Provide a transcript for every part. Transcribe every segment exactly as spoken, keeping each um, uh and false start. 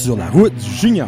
sur la route du Junior.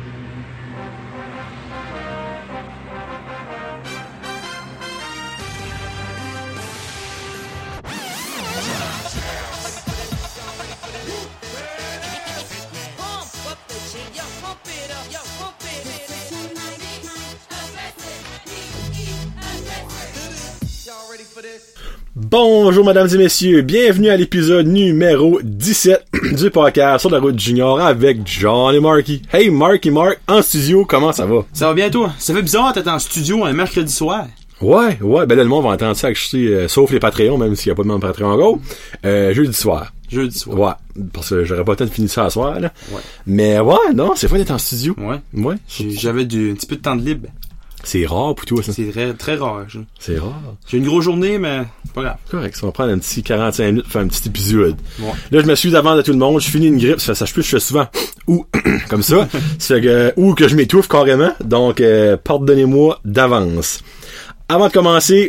Bonjour mesdames et messieurs, bienvenue à l'épisode numéro dix-sept du podcast sur la route junior avec John et Marky. Hey Marky Mark, en studio, comment ça va? Ça va bien toi? Ça fait bizarre d'être en studio un mercredi soir. Ouais, ouais, ben là le monde va entendre ça, euh, sauf les Patreons, même s'il n'y a pas de monde Patreon en gros. Euh, jeudi soir. Jeudi soir. Ouais, parce que j'aurais pas le temps de finir ça à soir, là. Ouais. Mais ouais, non, c'est fun d'être en studio. Ouais. Ouais. J'avais du, un petit peu de temps de libre. C'est rare pour toi, ça. C'est très, très rare. Je... C'est rare. J'ai une grosse journée, mais pas grave. Correct, ça va prendre un petit quarante-cinq minutes pour faire un petit épisode. Ouais. Là, je m'excuse avant de tout le monde, je finis une grippe, ça, ça je peux, je fais souvent ou comme ça, ça fait que, ou que je m'étouffe carrément, donc euh, pardonnez-moi d'avance. Avant de commencer,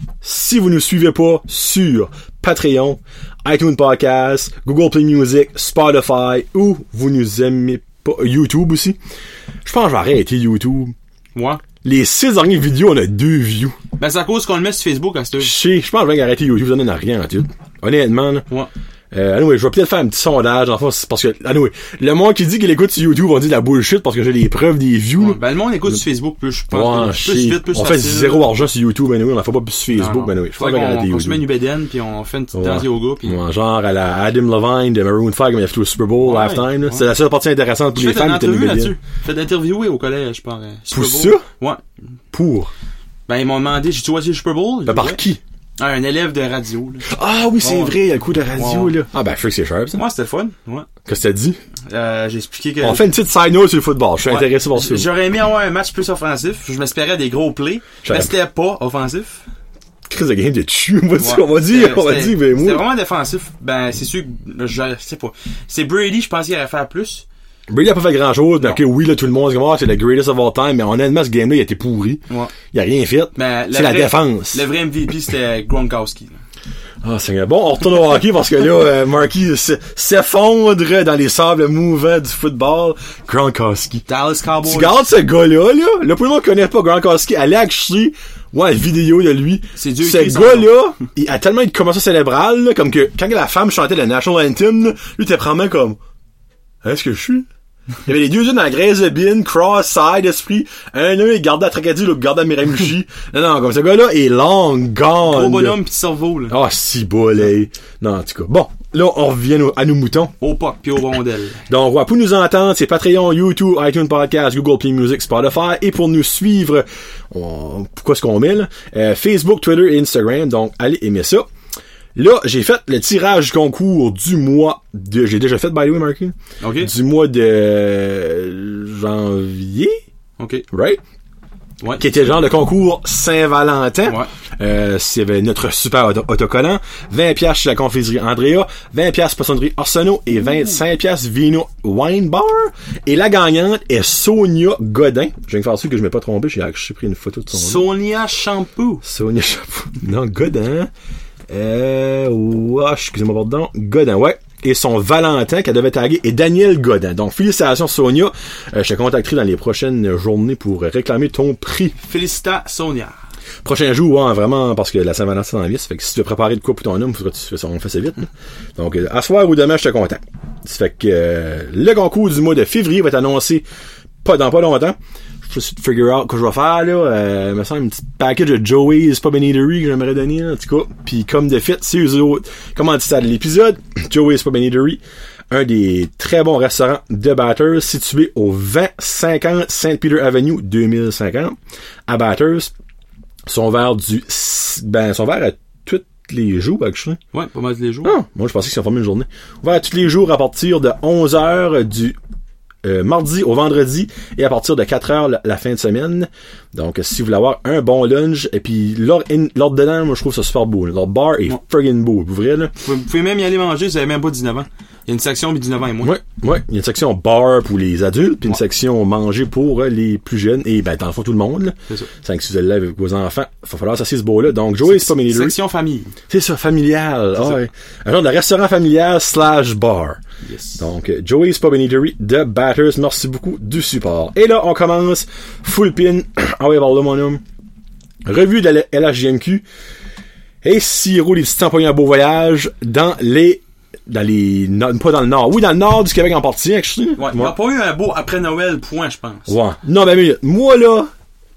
si vous ne nous suivez pas sur Patreon, iTunes Podcast, Google Play Music, Spotify, ou vous nous aimez pas, YouTube aussi, je pense que je vais arrêter YouTube. Moi? Les six dernières vidéos, on a deux views. Ben, c'est à cause qu'on le met sur Facebook à ce Je sais, je pense que je vais arrêter YouTube, ça donne à rien en tout. Honnêtement, là. Ouais. Euh, anyway, je vais peut-être faire un petit sondage, enfin, c'est parce que, anyway, le monde qui dit qu'il écoute sur YouTube, on dit de la bullshit parce que j'ai les preuves des views. Ouais, ben, le monde écoute mais... sur Facebook, plus je pense. Ouais, plus, plus vite, plus on facile. fait zéro argent sur YouTube, anyway, on en fait pas plus sur Facebook, non, non. anyway. Je pense qu'on arrêter on se met une bédaine, puis on fait une petite ouais. danse yoga, puis... Ouais, genre à la Adam Levine de Maroon five, comme il a fait au Super Bowl, ouais, halftime, là. Ouais. C'est la seule partie intéressante pour je les fans. J'ai fait une entrevue là-dessus. Fait d'interviewer au collège, je pense. Pour ça? Ouais. Pour? Ben, ils m'ont demandé, j'ai-tu vois le Super Bowl? Ben, par qui? Ah, un élève de radio, là. Ah oui, c'est ouais. vrai, il y a le coup de radio, ouais. là. Ah ben, je sais que c'est sharp, ça. Moi, c'était fun, ouais. Qu'est-ce que t'as dit? Euh, j'ai expliqué que... On fait une petite side note sur le football, je suis ouais. intéressé par ça. J'aurais aimé avoir un match plus offensif, je m'espérais des gros plays, mais c'était pas offensif. Crise de game de dessus, on va dire, on va dire, on va dire, ben moi. C'était vraiment défensif, ben c'est sûr que, je sais pas. C'est Brady, je pense qu'il aurait fait plus. Brady a pas fait grand chose, donc oui, là, tout le monde dit, oh, c'est le greatest of all time, mais honnêtement, ce game-là, il a été pourri. Ouais. Il a rien fait. Mais c'est la défense. Le vrai M V P, c'était Gronkowski, là. Ah, c'est bon, on retourne au hockey parce que là, euh, Marky s'effondre dans les sables mouvants du football. Gronkowski. Dallas Cowboys. Tu gardes ce gars-là, là. Là, pour le monde connaît pas Gronkowski, allez acheter, ouais, une vidéo de lui. C'est Dieu ce gars-là, il a tellement une commotion cérébrale, là, comme que quand la femme chantait le National Anthem, là, lui, t'es vraiment comme, est-ce que je suis? Il y avait les deux yeux dans la graisse de bine, cross-side, esprit. Un œil, il gardait à Tracadie, l'autre gardait à Miramichi. Non, non, comme ce gars-là est long gone. Gros bonhomme pis cerveau, là. Ah, oh, si bol, hey. Non, en tout cas. Bon. Là, on revient à nos moutons. Au P O C pis aux rondelles. Donc, ouais, pour nous entendre, c'est Patreon, YouTube, iTunes Podcast, Google Play Music, Spotify. Et pour nous suivre, on... pourquoi est-ce qu'on met, là? Euh, Facebook, Twitter et Instagram. Donc, allez aimer ça. Là, j'ai fait le tirage du concours du mois de... J'ai déjà fait, by the way, Marky. OK. Du mois de janvier. OK. Right? Ouais. Qui était genre le concours Saint-Valentin. Ouais. Euh, s'il y avait notre super auto- autocollant. vingt piastres chez la confiserie Andrea. vingt piastres poissonnerie Arsenault. Et vingt-cinq piastres Vino Wine Bar. Et la gagnante est Sonia Godin. Je viens de faire sûr que je m'ai pas trompé. J'ai, j'ai pris une photo de son nom. Sonia Shampoo. Sonia Shampoo. Non, Godin. Euh, ouais, excusez-moi, pardon. Godin, ouais. Et son Valentin qu'elle devait taguer est Daniel Godin. Donc, félicitations, Sonia. Euh, je te contacterai dans les prochaines journées pour réclamer ton prix. Félicitations, Sonia. Prochain jour, ouais, vraiment, parce que la Saint-Valentin c'est dans la vie. Ça fait que si tu veux préparer de quoi pour ton homme, faudra que tu fais ça, on fait ça vite. Là. Donc, euh, à soir ou demain, je te contacte. Ça fait que euh, le concours du mois de février va être annoncé pas dans pas longtemps. Je vais figure out que je vais faire, là. Euh, il me semble un petit package de Joey's Pub and Eatery que j'aimerais donner, là, en tout cas. Puis comme de fait, c'est eux autres. Comment dit ça de l'épisode? Joey's Pub and Eatery, un des très bons restaurants de Bathurst, situé au vingt cinquante Saint Peter Avenue deux mille cinquante, à Bathurst. Sont ouverts du, ben, sont ouverts à tous les jours, actually. Ouais, pas mal tous les jours. Ah, moi, je pensais qu'ils sont formés une journée. Ouverts tous les jours à partir de onze heures du Euh, mardi au vendredi et à partir de quatre heures la, la fin de semaine. Donc, si vous voulez avoir un bon lunch, et puis l'ordre dedans, moi, je trouve ça super beau. Là. Leur bar est ouais. friggin' beau, vous vrai, là. Vous, vous pouvez même y aller manger, vous avez même pas dix-neuf ans. Il y a une section dix-neuf ans et moins. Ouais, ouais. Il y a une section bar pour les adultes, puis une ouais. section manger pour euh, les plus jeunes, et ben, dans le fond, tout le monde, là. C'est ça. cinq six élèves avec vos enfants. Il va falloir s'assier ce beau-là. Donc, Joey's Pub and Eatery. Section famille. C'est ça, familial. Ah, ouais. Un genre de restaurant familial slash bar. Yes. Donc, euh, Joey's Pub and Eatery de Batters. Merci beaucoup du support. Et là, on commence full pin. Ah ouais, par là, mon homme. Revue de la L H J M Q. Et Siro, les petits empoignés à beau voyage dans les dans les no, pas dans le nord. Oui, dans le nord du Québec en partie, actually. Ouais, il n'y a pas eu un beau après Noël point, je pense. Ouais. Non, ben mais moi là,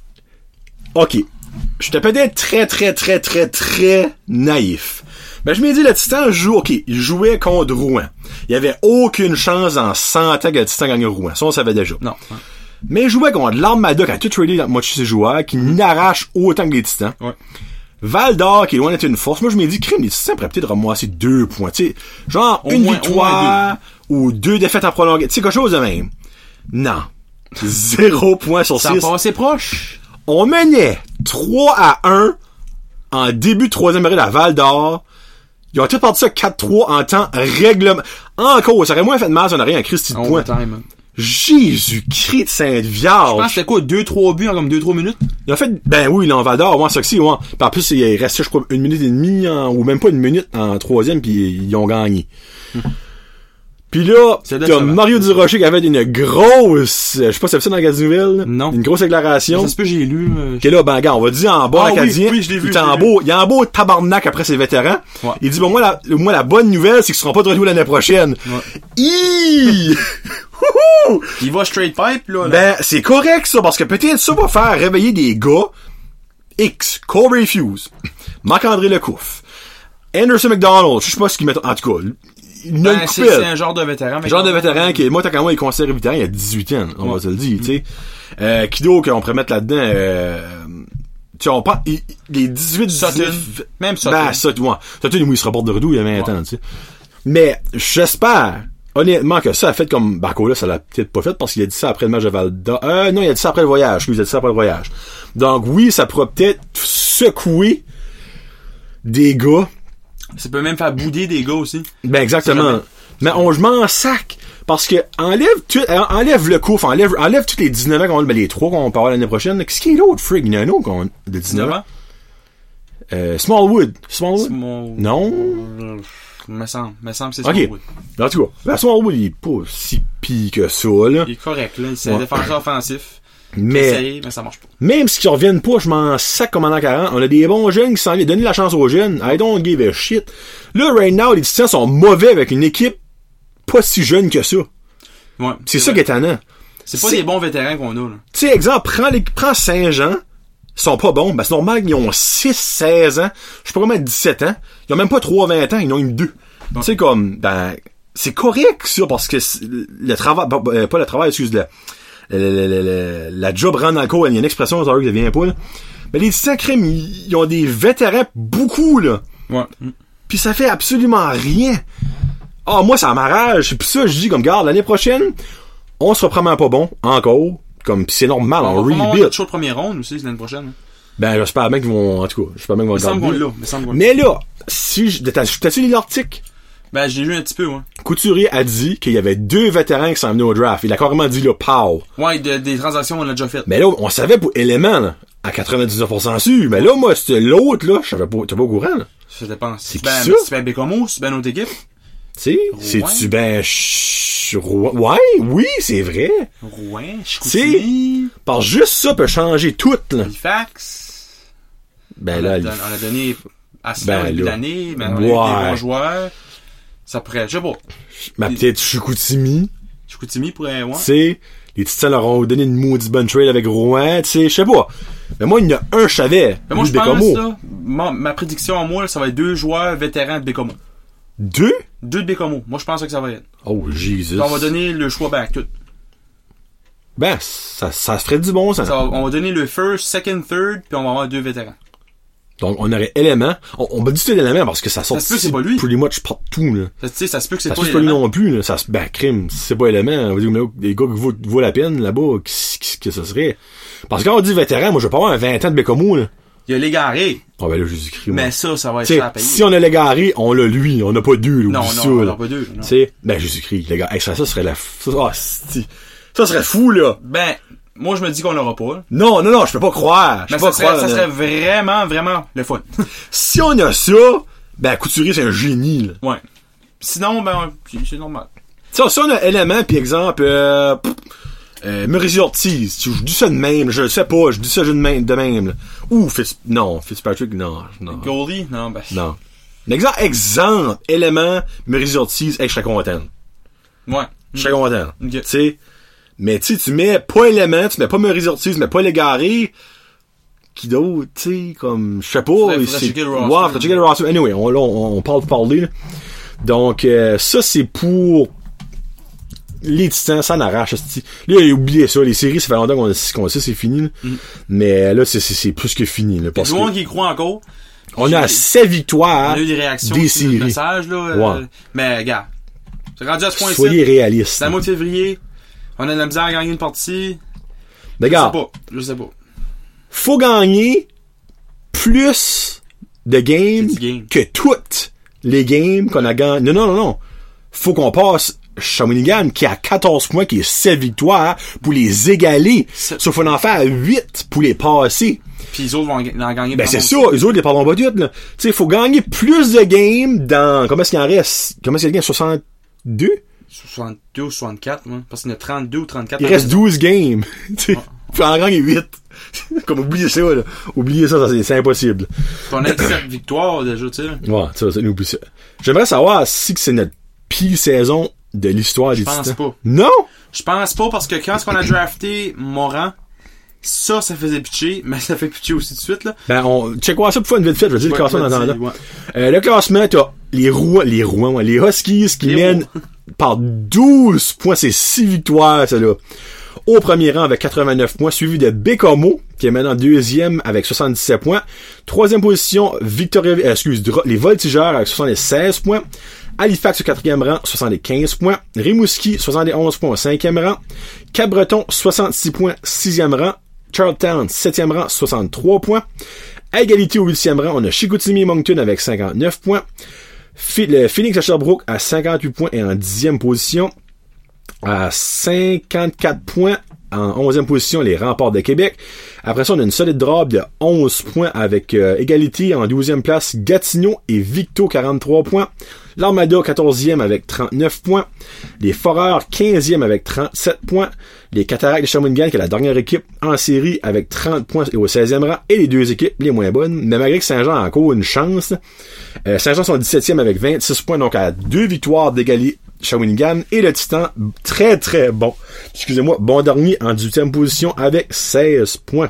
OK. J'étais peut-être très très très très très naïf. Ben je m'ai dit le Titan joue, OK, il jouait contre Rouen. Il y avait aucune chance en cent ans que le Titan gagne Rouen. Ça on savait déjà. Non. Ouais. Mais il jouait contre l'Armada qui a tout tradé dans moi de ses joueurs qui mm-hmm. n'arrache autant que les Titans. Ouais. Val d'Or, qui est loin d'être une force. Moi, je me dis, crime, les Titans pourraient peut-être ramasser deux points. Tu sais, genre, au une moins, victoire ou deux défaites en prolongation. Tu sais, quelque chose de même. Non. Zéro point sur six. Ça passait proche. On menait trois à un en début de troisième période à Val d'Or. Ils ont tout parti ça quatre trois en temps règlement. Encore, ça aurait moins fait de mal si on n'aurait rien à Christy de points. Time, Jésus-Christ de Sainte-Vierge. Je pense que c'était quoi, deux trois buts en comme deux trois minutes? Il a fait, ben oui, là, en Val d'Or, ouais, ça que c'est, ouais. Puis en plus, il restait, je crois, une minute et demie, en, ou même pas une minute en troisième, puis ils ont gagné. Hum. Puis là, t'as Mario Durocher qui avait une grosse, je sais pas si c'est ça dans la Gaznouvelle. Non. Une grosse déclaration. Ça se peut, j'ai lu. Euh... Qui est là, ben, gars, on va dire en bas, ah, acadien. Oui, oui, je l'ai vu. Il est en beau, il est en beau tabarnak après ses vétérans. Ouais. Il dit, bon, moi, la, moi, la bonne nouvelle, c'est qu'ils seront pas de retour l'année prochaine. Ouais. Iiii! Il va straight pipe, là, là. Ben, c'est correct, ça, parce que peut-être ça va faire réveiller des gars. X, Corey Fuse, Marc-André Lecouf, Anderson McDonald, je sais pas ce qu'ils mettent, en tout cas, il ben, c'est, c'est un genre de vétéran. Un genre de vétéran qui, moi, tant qu'à moi, il considère vétéran, il a dix-huit ans, on ouais. va se le dire, tu sais. Euh, Kido, qu'on pourrait mettre là-dedans, euh, tu sais, on parle, il, les dix-huit, dix-neuf, même Sutton. Ben, Sutton, ouais. Sutton, il se rapporte de retour, il y a vingt ans, tu sais. Mais, j'espère, honnêtement, que ça a fait comme Barco là, ça l'a peut-être pas fait parce qu'il a dit ça après le match de Val d'Or. Euh, non, il a dit ça après le voyage. Il a dit ça après le voyage. Donc oui, ça pourra peut-être secouer des gars. Ça peut même faire bouder des gars aussi. Ben exactement. Mais on je m'en sac. Parce que enlève tout, enlève le coup, enlève, enlève tous les dix-neuf ans qu'on a, ben les trois qu'on va avoir l'année prochaine. Qu'est-ce qu'il y a l'autre, frig? Il y en a un autre qu'on, de dix-neuf ans. Euh, Smallwood. Smallwood? Small... Non? Euh... Me semble, me semble que c'est okay. Smallwood. En tout cas, la Smallwood, il est pas si pire que ça, là. Il est correct, là. C'est ouais. un défenseur offensif. Mais, essayé, mais ça marche pas. Même s'ils reviennent pas, je m'en sac comme en l'an quarante. On a des bons jeunes qui s'en viennent donner la chance aux jeunes. I don't give a shit. Là, right now, les Titans sont mauvais avec une équipe pas si jeune que ça. Ouais. C'est, c'est ça qui est étonnant. C'est pas c'est... des bons vétérans qu'on a, là. Tu sais, exemple, prends les, prends Saint-Jean. Ils sont pas bons. Ben, c'est normal qu'ils ont six seize ans. Je peux pas mettre dix-sept ans. Ils ont même pas trois vingt ans. Ils en ont une deux. Tu sais, comme, ben, c'est correct, ça, parce que le travail, pas le travail, excuse, la, la, la, la, la, la job rend dans le cours, il y a une expression, ça ne vient pas, là. Mais les Titans crèmes, ils, ils ont des vétérans, beaucoup, là. Ouais. Puis ça fait absolument rien. Ah, oh, moi, ça m'arrache. Puis ça, je dis, comme, garde, l'année prochaine, on sera probablement pas bon, encore. Comme, pis c'est normal, on, on rebuild. On va toujours le premier round aussi, l'année prochaine. Ben, j'espère bien qu'ils vont, en tout cas, j'espère bien qu'ils vont le garder. Là, mais, mais là, si je, t'as, t'as-tu lu l'article? Ben, j'ai lu un petit peu, ouais. Couturier a dit qu'il y avait deux vétérans qui s'en venaient au draft. Il a carrément dit, là, pow. Ouais, de, des transactions, on a déjà fait. Mais là, on savait pour élément, là, à quatre-vingt-dix-neuf pour cent sûr. Mais là, moi, c'était l'autre, là, je savais pas, t'es pas au courant, là. Ça dépend. C'est ben, qui ça? C'est ben Bécomo, c'est ben notre équipe. Tu sais, c'est-tu ben, ch... ouais, oui, c'est vrai. Rouen, Chicoutimi. Parce que juste ça peut changer tout, là. Halifax. Ben on là, a, don, on a donné à ce ben, début d'année, mais on a eu des bons joueurs. Ça pourrait, je sais pas. Mais peut-être Chicoutimi. Chicoutimi pourrait, ouais. Tu sais, les Titans leur ont donné une maudite bonne trade avec Rouen, tu sais, je sais pas. Mais moi, il y en a un, je savais. Mais moi, je pense, ça, ma, ma prédiction à moi, là, ça va être deux joueurs vétérans de Bécomo. Deux? Deux de Bécomo. Moi, je pense que ça va être. Oh, Jesus. On va donner le choix back, tout. Ben, ça, ça ferait du bon, ça. ça va, on va donner le first, second, third, puis on va avoir deux vétérans. Donc, on aurait élément. On, on va dire l'élément parce que ça sort. Ça se peut que c'est pas lui. Pretty much partout, là. Ça, tu sais, ça se peut que c'est ça pas lui. Ça se peut pas lui non plus, là. Ça se, ben, crime. Si c'est pas élément, on va dire, mais les gars qui vaut, vaut la peine, là-bas, qu'est-ce que ça serait? Parce que quand on dit vétéran, moi, je veux pas avoir un vingt ans de Bécomo, là. Il y a Légaré. Oh, ben là, Jésus-Christ. Mais moi. ça, ça va être T'sais, cher à payer. si on a Légaré, on l'a lui. On n'a pas deux, là. Non, oublie non, ça, on là. n'a pas deux. Tu sais, ben, Jésus-Christ, les gars. Hey, ça, ça serait la, ça, oh, c'est- ça serait fou, là. Ben, moi, je me dis qu'on l'aura pas. Là. Non, non, non, je peux pas croire. Je Mais peux pas ça serait, croire. ça là. serait vraiment, vraiment le fun. Si on a ça, ben, Couturier, c'est un génie, là. Ouais. Sinon, ben, c'est c'est normal. Tu sais, si on a élément, pis exemple, euh, pff, euh, Mauricio Ortiz, je dis ça de même, je le sais pas, je dis ça de même, de même, là. Ou, Fitz, non, Fitzpatrick, non, non. Goldie, non, ben. Non. Exemple, exemple, élément, Mauricio Ortiz, hey, je serais content. Ouais. Je serais content. Ok. Tu sais. Mais tu sais, tu mets pas élément, tu mets pas Mauricio Ortiz, tu mets pas Légaré. Qui d'autre, tu sais, comme, je sais pas. Faudrait- faudrait c'est- checker le ouais, roster. faudrait checker le roster. Anyway, on, là, on, on parle de parler, là. Donc, euh, ça, c'est pour les Titans, ça n'arrache. c'ti. Là, oubliez ça, les séries, ça fait longtemps qu'on, qu'on sait c'est fini, là. Mm. Mais là, c'est, c'est, c'est plus que fini, là. Il y a Parce du que monde qui y croit encore. on a sept On victoires a eu des réactions des sur le séries. message, là. Ouais. euh, mais, gars. C'est rendu à ce point-ci. Soyez réalistes. C'est la mois de février. On a de la misère à gagner une partie. Mais Je sais regarde, pas. Je sais pas. faut gagner plus de games Petits games. que toutes les games qu'on a gagné. Non, non, non, non. Faut qu'on passe Shawinigan qui a quatorze points, qui est sept victoires pour les égaler. Sept. Sauf qu'on en fait à huit pour les passer. Puis les autres vont en gagner. Ben, par c'est contre. ça. Les autres, les parlons pas toutes, là. Tu sais, faut gagner plus de games dans, comment est-ce qu'il en reste? Comment est-ce qu'il y a soixante-deux? soixante-deux ou soixante-quatre, moi. Parce qu'il y en a trente-deux ou trente-quatre. Il reste douze games. Tu sais, faut en gagner huit. Comme, oubliez ça, là. Oubliez ça, ça c'est, c'est impossible. Puis on a sept victoires déjà, tu sais. Ouais, ça, ça, nous oublie ça. J'aimerais savoir si que c'est notre pire saison de l'histoire des pense Titans. pas. Non? Je pense pas parce que quand on a drafté Moran, ça, ça faisait pitcher, mais ça fait pitcher aussi de suite, là. Ben, on, check-moi ça pour faire une vite fait, je vais dire Ouais, le classement je dans vais le dire, ouais. Euh, le classement, t'as les Rouen, les Rouen, ouais, les Huskies qui Les mènent par douze points, c'est six victoires, ça là. Au premier rang avec quatre-vingt-neuf points, suivi de Bécomo, qui est maintenant deuxième avec soixante-dix-sept points. Troisième position, Victoria, euh, excuse, les Voltigeurs avec soixante-seize points. Halifax au quatrième rang, soixante-quinze points. Rimouski, soixante et onze points au cinquième rang. Cap-Breton, soixante-six points, sixième rang. Charlottetown, septième rang, soixante-trois points. À égalité au huitième rang, on a Chicoutimi et Moncton avec cinquante-neuf points. F- le Phoenix à Sherbrooke à cinquante-huit points et en dixième position. À cinquante-quatre points, en onzième position, les Remparts de Québec. Après ça, on a une solide drop de onze points avec euh, égalité en douzième place, Gatineau et Victo, quarante-trois points. L'Armada, quatorzième avec trente-neuf points. Les Foreurs, quinzième avec trente-sept points. Les Cataractes de Shawinigan, qui est la dernière équipe en série, avec trente points et au seizième rang. Et les deux équipes les moins bonnes. Mais malgré que Saint-Jean a encore une chance, euh, Saint-Jean sont dix-septième avec vingt-six points, donc à deux victoires d'égaler Shawinigan. Et le Titan, très très bon. Excusez-moi, bon dernier en dix-huitième position avec seize points.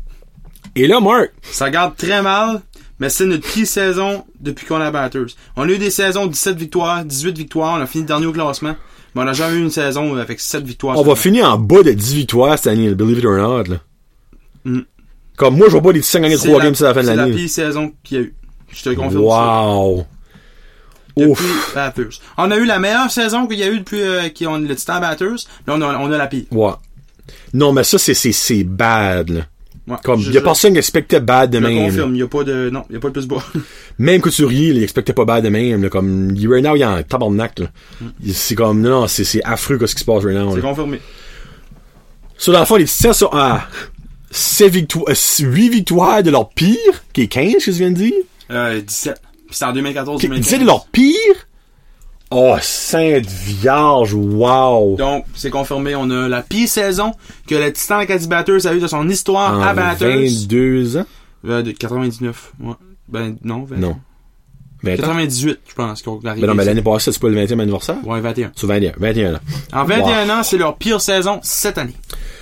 Et là, Marc, Ça garde très mal, mais c'est notre pire saison depuis qu'on a Batters. On a eu des saisons dix-sept victoires, dix-huit victoires, on a fini dernier au classement, mais on n'a jamais eu une saison avec sept victoires. on va finir en bas de dix victoires cette année, believe it or not. Là. Mm. Comme moi, je vois pas les Titans gagner C'est trois la- games à la fin de C'est la l'année. pire saison qu'il y a eu. Je te le confirme. Wow. Depuis Ouf. Batters. On a eu la meilleure saison qu'il y a eu depuis euh, qui ont le Titan Batters, mais on a, on a la pire. Ouais. Non, mais ça, c'est, c'est, c'est bad, là. Ouais. Comme, je, y a je- personne qui expectait bad de je le même. là. confirme, il y a pas de, non, il y a pas de plus bas. Même Couturier, il expectait pas bad de même, là. Comme, il- right now, il est en tabarnak, là. Il- C'est comme, non, non, c'est, c'est affreux, quoi, ce qui se passe right now, C'est là. confirmé. Sur dans le fond, les Titans sont à sept victoires, euh, huit victoires de leur pire, qui est quinze, que je viens de dire. Euh, dix-sept. Puis c'est en deux mille quatorze Qui- deux mille quinze. dix de leur pire? Oh, Sainte Vierge, wow! Donc, c'est confirmé, on a la pire saison que le Titan Acadie Batters a eu de son histoire à En Batters. vingt-deux ans? Euh, de quatre-vingt-dix-neuf. Ouais. Ben, non, vingt. Non. vingt ans? quatre-vingt-dix-huit, je pense, qu'on arrive. Ben non, mais l'année passée, c'est pas le vingtième anniversaire? Ouais, vingt et un. Sur vingt et un, vingt et un ans. En vingt et un ans, c'est leur pire saison cette année.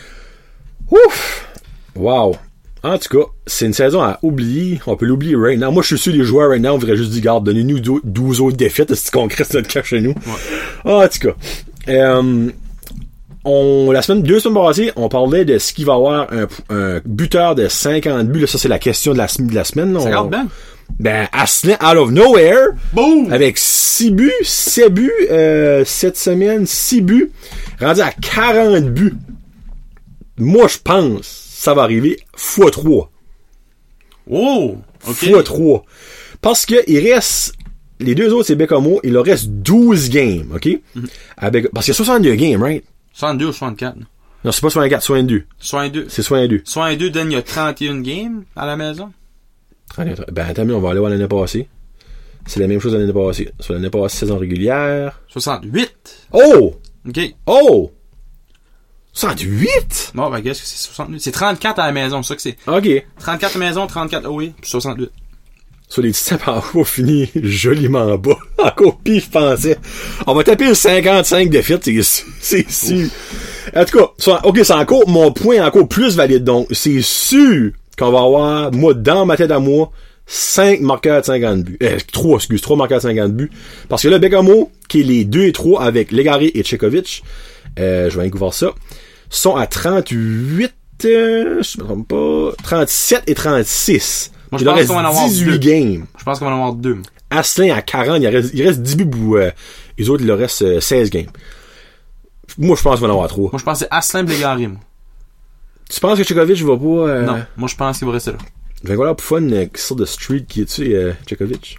Ouf! Wow! En tout cas, c'est une saison à oublier. On peut l'oublier right now. Moi, je suis sûr les joueurs right now, on devrait juste dire, garde, donnez-nous dou- douze autres défaites, c'est qu'on crée notre cas chez nous. Ouais. En tout cas. Euh, on, la semaine, deux semaines passées, on parlait de ce qu'il va y avoir un, un buteur de cinquante buts. Là, ça, c'est la question de la, de la semaine. Là. Ça On- garde bien. Ben, Asselin, out of nowhere, Boom! avec six buts, sept buts, euh, cette semaine, six buts, rendu à quarante buts. Moi, je pense, ça va arriver fois trois. Oh! OK. Fois trois. Parce que il reste, les deux autres, c'est Bécamo, il leur reste douze games, OK? Mm-hmm. Avec, parce qu'il y a soixante-deux games, right? soixante-deux ou soixante-quatre. Non, c'est pas soixante-quatre, soixante-deux. soixante-deux. C'est soixante-deux. soixante-deux donne, il y a trente et une games à la maison. Ben, attends, on va aller voir l'année passée. C'est la même chose l'année passée. Sur l'année passée, saison régulière. soixante-huit. Oh! OK. Oh! soixante-huit? Bon, ben, qu'est-ce que c'est soixante-huit? C'est trente-quatre à la maison, c'est ça que c'est. OK. trente-quatre à la maison, trente-quatre oui, puis soixante-huit. Sur les dix-sept par haut, fini joliment bas. Encore pire, je pensais. On va taper le cinquante-cinq de fit, c'est, c'est sûr. En tout cas, OK, c'est encore, mon point est encore plus valide. Donc, c'est sûr qu'on va avoir, moi, dans ma tête à moi, cinq marqueurs de cinquante buts. Euh, trois, excuse, trois marqueurs de cinquante buts. Parce que là, Bécamo, qui est les deux et trois avec Légaré et Tchekovic, euh, je vais aller voir ça, sont à trente-huit, euh, je me trompe pas, trente-sept et trente-six. Moi, je pense qu'on va en avoir dix-huit deux. games. Je pense qu'on va en avoir deux. Asselin à quarante, il reste, il reste dix buts pour, euh, les autres, il leur reste euh, seize games. Moi, je pense qu'il va en avoir trois. Moi, je pense que c'est Asselin Blégaré, moi. Tu penses que Tchekovic va pas, euh... Non, moi, je pense qu'il va rester là. Je vais voir pour fun, euh, qui sort de street qui est-tu, euh, Tchekovic?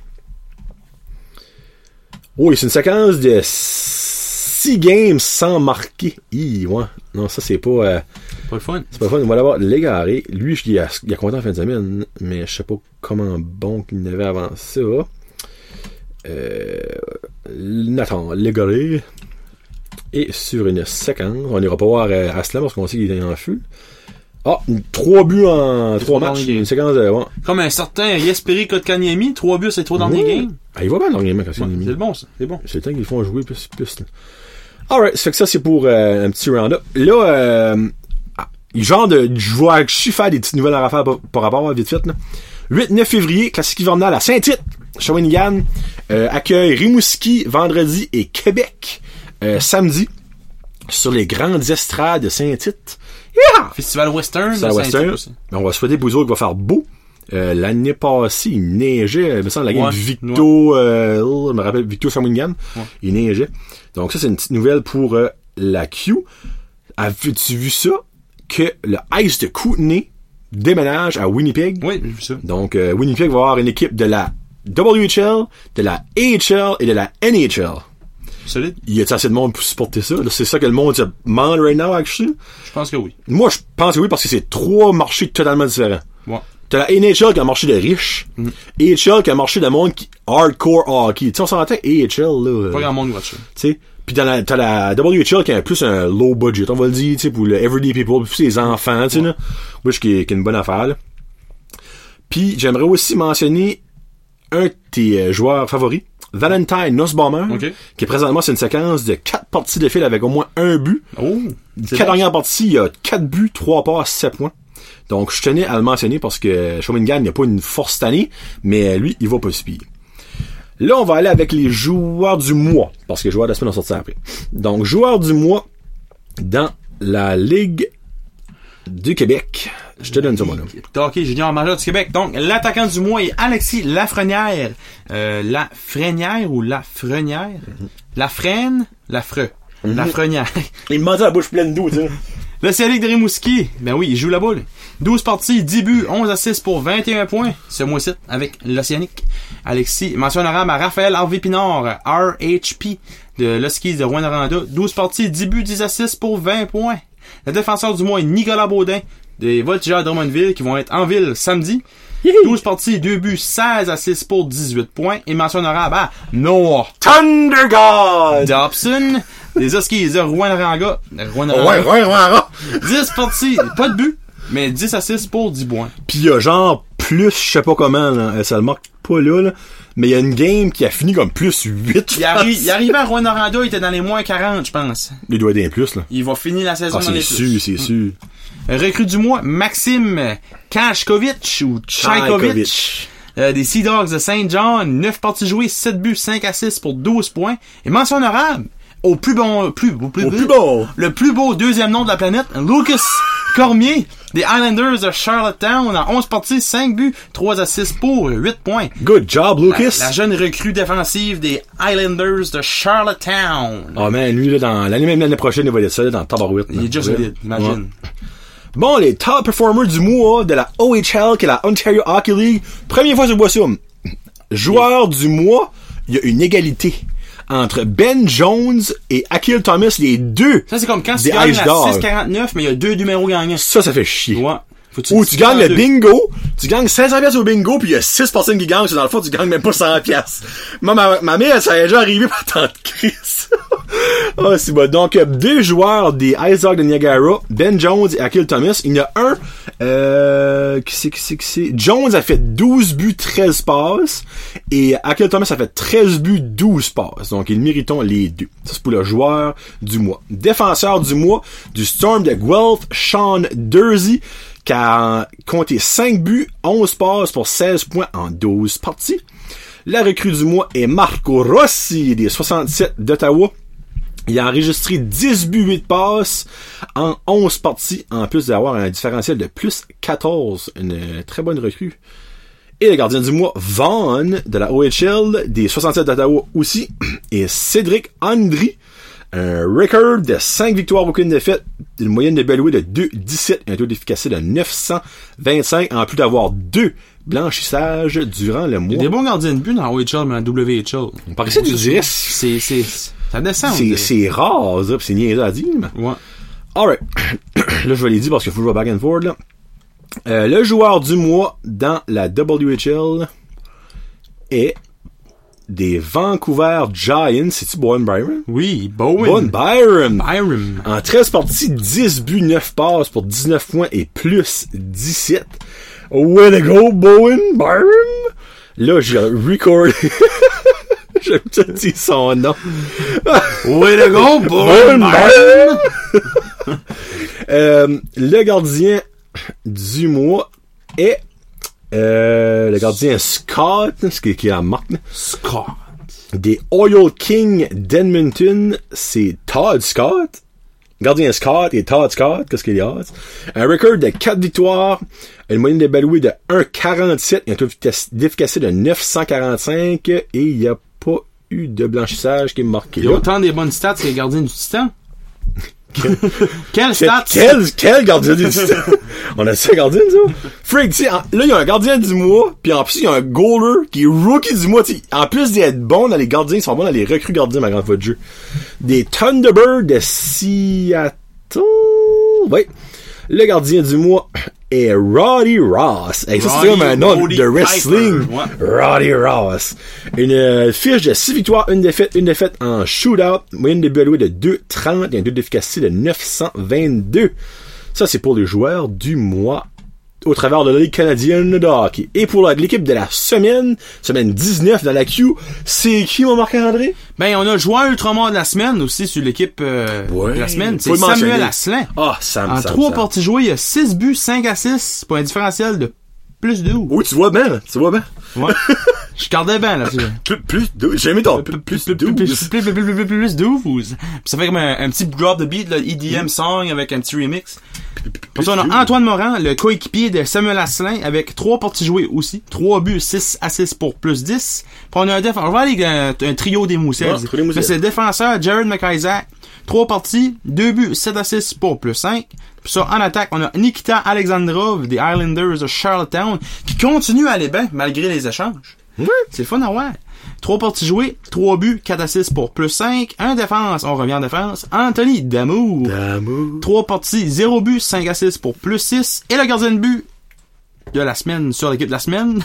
Oh, c'est une séquence de six games sans marquer. Hi, ouais. Non, ça, c'est pas, euh, pas le fun. C'est pas le fun. On va l'avoir Légaré. Lui, il a, il a compté en fin de semaine, mais je sais pas comment bon qu'il n'avait avant ça. Euh, Nathan Légaré. Et sur une séquence, on n'ira pas voir euh, Asselin parce qu'on sait qu'il est en feu. Ah, trois buts en trois matchs. Une séquence de, ouais. Comme un certain Jesperi Kotkaniemi, trois buts, c'est trop dans les games. Ah, il va bien dans les games, quand ouais, c'est bon, ça. C'est bon. C'est le temps qu'ils font jouer plus, plus, là. Alright, ça fait que ça, c'est pour, euh, un petit round-up. Là, euh, genre de, je vais juste faire des petites nouvelles à faire par, par rapport à vite fait, là. huit neuf février, classique hivernal à Saint-Tite, Shawinigan, euh, accueille Rimouski vendredi et Québec, euh, samedi, sur les grandes estrades de Saint-Tite. Yeah! Festival Western. Festival Western. Aussi. On va souhaiter pour eux autres qu'il va faire beau. Euh, l'année passée, il neigeait. Il me semble la game ouais, Victo, ouais. euh, je me rappelle Victo Shawinigan. Ouais. Il neigeait. Donc ça, c'est une petite nouvelle pour euh, la Q. As-tu vu ça? Que le Ice de Kootenay déménage à Winnipeg. Oui, j'ai vu ça. Donc euh, Winnipeg va avoir une équipe de la W H L, de la A H L et de la N H L. Solide. Y a-t-il assez de monde pour supporter ça? Là, c'est ça que le monde se demande right now, actually? Je pense que oui. Moi, je pense que oui, parce que c'est trois marchés totalement différents. Ouais. T'as la N H L qui a un marché de riches. Mm. A H L qui a un marché de monde qui, hardcore hockey. Tu sais, on s'entend A H L, là. Pas grand monde watch ça. Tu sais. Pis t'as la, t'as la W H L qui a plus un low budget, on va le dire, tu sais, pour le everyday people, pour les enfants, tu sais, ouais. là. Which qui est, qui est une bonne affaire, là. Pis, j'aimerais aussi mentionner un de tes joueurs favoris. Valentine Nussbaumer, okay. qui est présentement c'est une séquence de quatre parties de fil avec au moins un but. Oh, quatre dernières parties, il y a quatre buts, trois passes, sept points. Donc je tenais à le mentionner parce que Shawinigan n'a pas une force cette année, mais lui, il va pas se piller. Là, on va aller avec les joueurs du mois, parce que les joueurs de la semaine ont sorti après. Donc, joueurs du mois dans la Ligue du Québec. Je te donne ça, mon homme. Hockey junior majeur du Québec. Donc, l'attaquant du mois est Alexis Lafrenière. Euh, Lafrenière ou Lafrenière? Mm-hmm. Lafrenne? Lafreux. Mm-hmm. Lafrenière. Il m'a dit la bouche pleine d'eau, tu sais. Le Célic de Rimouski. Ben oui, il joue la boule. douze parties, dix buts, onze assists pour vingt et un points. Ce mois-ci, avec l'Océanique. Alexis, mention honorable à Raphaël Harvey Pinard, R H P, de l'Huskies de Rouyn-Noranda. douze parties, dix buts, dix assists pour vingt points. Le défenseur du mois est Nicolas Baudin, des Voltigeurs de Drummondville, qui vont être en ville samedi. douze parties, deux buts, seize assists pour dix-huit points. Et mention honorable à Noah Thunder God Dobson, des Huskies de Rouyn-Noranda. Rouyn-Noranda. Ouais, Rouyn-Noranda. dix parties, pas de but, mais dix assists pour dix points. Pis il y a genre plus, je sais pas comment, là, ça le marque pas là, là, mais il y a une game qui a fini comme plus huit. Il, arri- il arrivait à Rouyn-Noranda, il était dans les moins quarante, je pense. Il doit être un plus, là. Il va finir la saison ah, dans les sûr, plus. c'est sûr, c'est sûr. Recrue du mois, Maxime Kachkovic ou Tchaïkovic. Euh, des Sea Dogs de Saint-John, neuf parties jouées, sept buts, cinq assists pour douze points. Et mention honorable au plus bon, plus, au plus, au plus beau, le plus beau deuxième nom de la planète, Lucas Cormier, des Islanders de Charlottetown, en onze parties, cinq buts, trois assists pour huit points. Good job, Lucas. La, la jeune recrue défensive des Islanders de Charlottetown. Oh man, lui, là, dans l'année, même l'année prochaine, il va être ça, là, dans Tabarouette. Il est déjà solide, imagine. Ouais. Bon, les top performers du mois de la O H L, qui est la Ontario Hockey League. Première fois sur Boissum. Joueur du mois, il y a une égalité entre Ben Jones et Akil Thomas, les deux. Ça, c'est comme quand tu gagnes à six quarante-neuf, mais il y a deux numéros gagnants. Ça, ça fait chier. Ouais. Ou tu gagnes le deux. Bingo, tu gagnes cinq cents piastres au bingo, puis il y a six personnes qui gagnent, c'est dans le fond, tu gagnes même pas cent piastres. Moi, ma, ma mère, ça est déjà arrivé par tant de crise. Oh, c'est bon. Donc, deux joueurs des Ice Dogs de Niagara, Ben Jones et Akil Thomas. Il y en a un, euh, qui c'est, qui c'est, qui c'est? Jones a fait douze buts, treize passes, et Akil Thomas a fait treize buts, douze passes. Donc, ils méritons les deux. Ça, c'est pour le joueur du mois. Défenseur du mois, du Storm de Guelph, Sean Dursey, qui a compté cinq buts, onze passes pour seize points en douze parties. La recrue du mois est Marco Rossi des soixante-sept d'Ottawa. Il a enregistré dix buts, huit passes en onze parties, en plus d'avoir un différentiel de plus quatorze. Une très bonne recrue. Et le gardien du mois, Vaughn de la O H L des soixante-sept d'Ottawa aussi. Et Cédric Andry, un record de cinq victoires, aucune défaite, une moyenne de Bellway de deux virgule dix-sept, un taux d'efficacité de neuf cent vingt-cinq, en plus d'avoir deux blanchissages durant le mois. Il y a des bons gardiens de but dans la O H L, mais dans la W H L. On paraissait du dix. C'est, c'est, ça descend. C'est, c'est rare, ça, pis c'est niaiseux à dire, mais. Ouais. Alright. Là, je vais les dire parce qu'il faut jouer back and forth, là. Euh, le joueur du mois dans la W H L est des Vancouver Giants. C'est-tu Bowen Byram? Oui, Bowen. Bowen Byram. Byram. En treize parties, dix buts, neuf passes pour dix-neuf points et plus dix-sept. Way to go, Bowen Byram. Là, j'ai recordé. J'aime ça dire son nom. Way to go, Bowen Byram. euh, le gardien du mois est Euh, le gardien Scott, ce qui, qui est la marque, Scott. Des Oil King d'Edmonton, c'est Todd Scott. Gardien Scott et Todd Scott, qu'est-ce qu'il y a? Un record de quatre victoires, une moyenne de Bellway de un virgule quarante-sept, un taux d'efficacité de neuf cent quarante-cinq, et il n'y a pas eu de blanchissage qui est marqué. Il y a autant des bonnes stats que les gardiens du Titan. Quel stats? Quel, quel gardien du Titan? On a ça gardien, ça? Freak, tu sais, là, il y a un gardien du mois, puis en plus, il y a un goaler qui est rookie du mois, t'sais. En plus d'être bon dans les gardiens, ils sont bons dans les recrues gardiens, ma grande fois de jeu. Des Thunderbirds de Seattle. Oui. Le gardien du mois est Roddy Ross. Hey, ça, c'est comme un nom de wrestling. Roddy Ross. Une euh, fiche de six victoires, une défaite, une défaite en shootout. Moyenne de Bellway de deux virgule trente et un taux d'efficacité de neuf cent vingt-deux. Ça, c'est pour les joueurs du mois au travers de la Ligue canadienne de hockey. Et pour l'équipe de la semaine, semaine dix-neuf dans la Q, c'est qui, mon Marc-André? Ben, on a le joueur ultramar de la semaine aussi sur l'équipe euh, ouais, de la semaine. C'est Samuel Asselin. Ah, Sam, En Sam, trois Sam. parties jouées, il y a six buts, cinq assists pour un différentiel de plus deux. Oui, tu vois bien, tu vois bien. Ouais. Je gardais bien, là. Plus, plus douze. J'ai aimé ton plus, plus, plus, douze. Plus, plus, plus, plus, plus, plus douze. Puis ça fait comme un, un petit drop de beat, là, E D M song avec un petit remix. Pour ça, on a Antoine Morin, le coéquipier de Samuel Asselin, avec trois parties jouées aussi. Trois buts, six assists pour plus dix. Puis on a un défenseur. On va aller avec un, un trio des Moussels. Ouais, c'est le défenseur Jared McIsaac. Trois parties, deux buts, sept assists pour plus cinq. Puis ça, en attaque, on a Nikita Alexandrov des Islanders de Charlottetown, qui continue à aller bien, malgré les échanges. Oui. C'est le fun à voir. Trois parties jouées, trois buts, quatre assists pour plus cinq. Un défense, on revient en défense. Anthony Damour. Damour. Trois parties, zéro but, cinq assists pour plus six. Et le gardien de but de la semaine sur l'équipe de la semaine.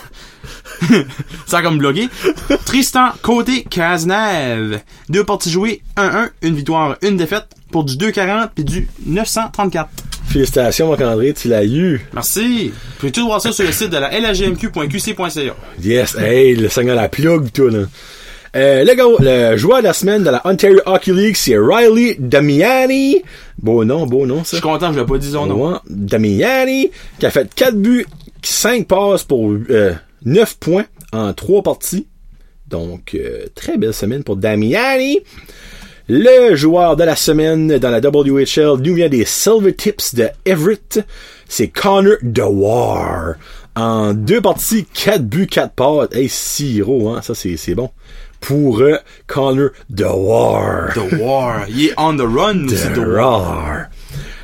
Ça a comme bloqué. Tristan Côté-Cazeneuve. Deux parties jouées, un un, une victoire, une défaite pour du deux virgule quarante puis du neuf cent trente-quatre. Félicitations, Marc-André, tu l'as eu. Merci. Vous pouvez tout voir ça sur le site de la L A G M Q point Q C point C A. Yes, hey, le Seigneur la plug, tout, là. Euh, le, gars, le joueur de la semaine de la Ontario Hockey League, c'est Riley Damiani. Beau nom, beau nom, ça. Je suis content, je l'ai pas dit son nom. Ouais, Damiani, qui a fait quatre buts, cinq passes pour euh, neuf points en trois parties. Donc, euh, très belle semaine pour Damiani. Le joueur de la semaine dans la W H L nous vient des Silvertips de Everett. C'est Connor Dewar. En deux parties, quatre buts, quatre passes. Hey, sirop, hein. Ça, c'est, c'est bon. Pour euh, Connor Dewar. Dewar. Il est on the run. Dewar.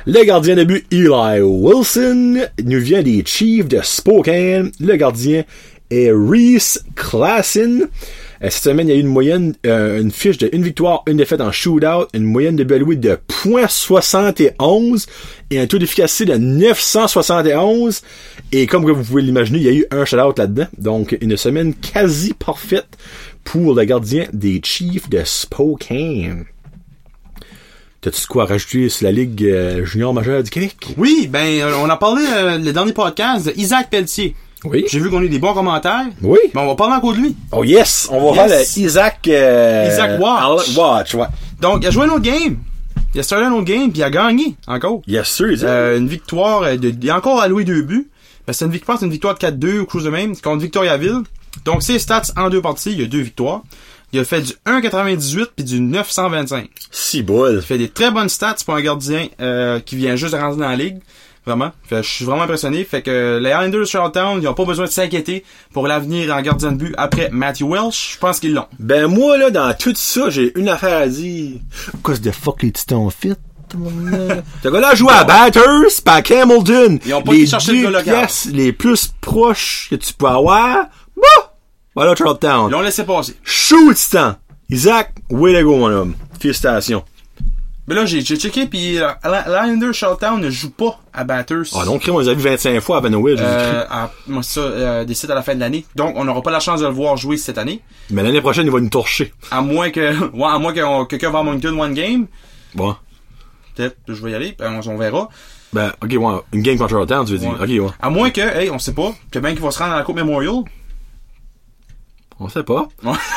Le gardien de but Eli Wilson nous vient des Chiefs de Spokane. Le gardien est Reese Klassen. Cette semaine, il y a eu une moyenne, euh, une fiche de une victoire, une défaite en shootout, une moyenne de but alloué de point soixante et onze et un taux d'efficacité de neuf cent soixante et onze. Et comme vous pouvez l'imaginer, il y a eu un shutout là-dedans. Donc, une semaine quasi parfaite pour le gardien des Chiefs de Spokane. T'as-tu quoi à rajouter sur la Ligue euh, junior majeure du Québec? Oui, ben, on a parlé euh, le dernier podcast de Isaac Pelletier. Oui. J'ai vu qu'on a eu des bons commentaires. Oui. Mais on va parler encore de lui. Oh yes! On va Yes. faire le Isaac... Euh, Isaac Watch. Watch, ouais. Donc, il a joué un autre game. Il a starté un autre game, puis il a gagné, encore. Yes, sir, Isaac. Euh, une victoire, euh, de, il a encore alloué deux buts. Ben, c'est une victoire, c'est une victoire de quatre deux ou quelque chose de même, contre Victoriaville. Donc, ses stats en deux parties, il y a deux victoires. Il a fait du un quatre-vingt-dix-huit puis du neuf cent vingt-cinq. Si bol. Il fait des très bonnes stats pour un gardien euh, qui vient juste de rentrer dans la ligue. Vraiment. Fait, je suis vraiment impressionné. Fait que les Islanders de Charlottetown, ils ont pas besoin de s'inquiéter pour l'avenir en gardien de but après Matthew Welsh. Je pense qu'ils l'ont. Ben moi, là, dans tout ça, j'ai une affaire à dire. Cause the fuck les titans fit? Ce gars-là a joué à Bathurst pis à Campbellton. Ils ont pas les été chercher le deux gars local. pièces les plus proches que tu peux avoir. Bah! Voilà Charlottetown. Ils l'ont laissé passer. Chou titan. Isaac, way to go, mon homme. Félicitations. Mais là, j'ai, j'ai checké, pis euh, l'Islander Charlottetown ne joue pas à Bathurst. Ah non, crème, on les a vu vingt-cinq fois à Vanoil, j'ai Euh, écrit. à, moi, ça, euh, décide à la fin de l'année. Donc, on n'aura pas la chance de le voir jouer cette année. Mais l'année prochaine, il va nous torcher. À moins que, ouais, à moins que quelqu'un va à Moncton one game. Bon. Peut-être, je vais y aller, ben, on, on verra. Ben, ok, ouais, une game contre Charlottetown, tu veux dire. Ouais. Ok, ouais. À moins que, hey, on sait pas, que bien qu'il va se rendre à la Coupe Memorial. On sait pas.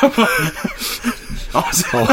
On sait On-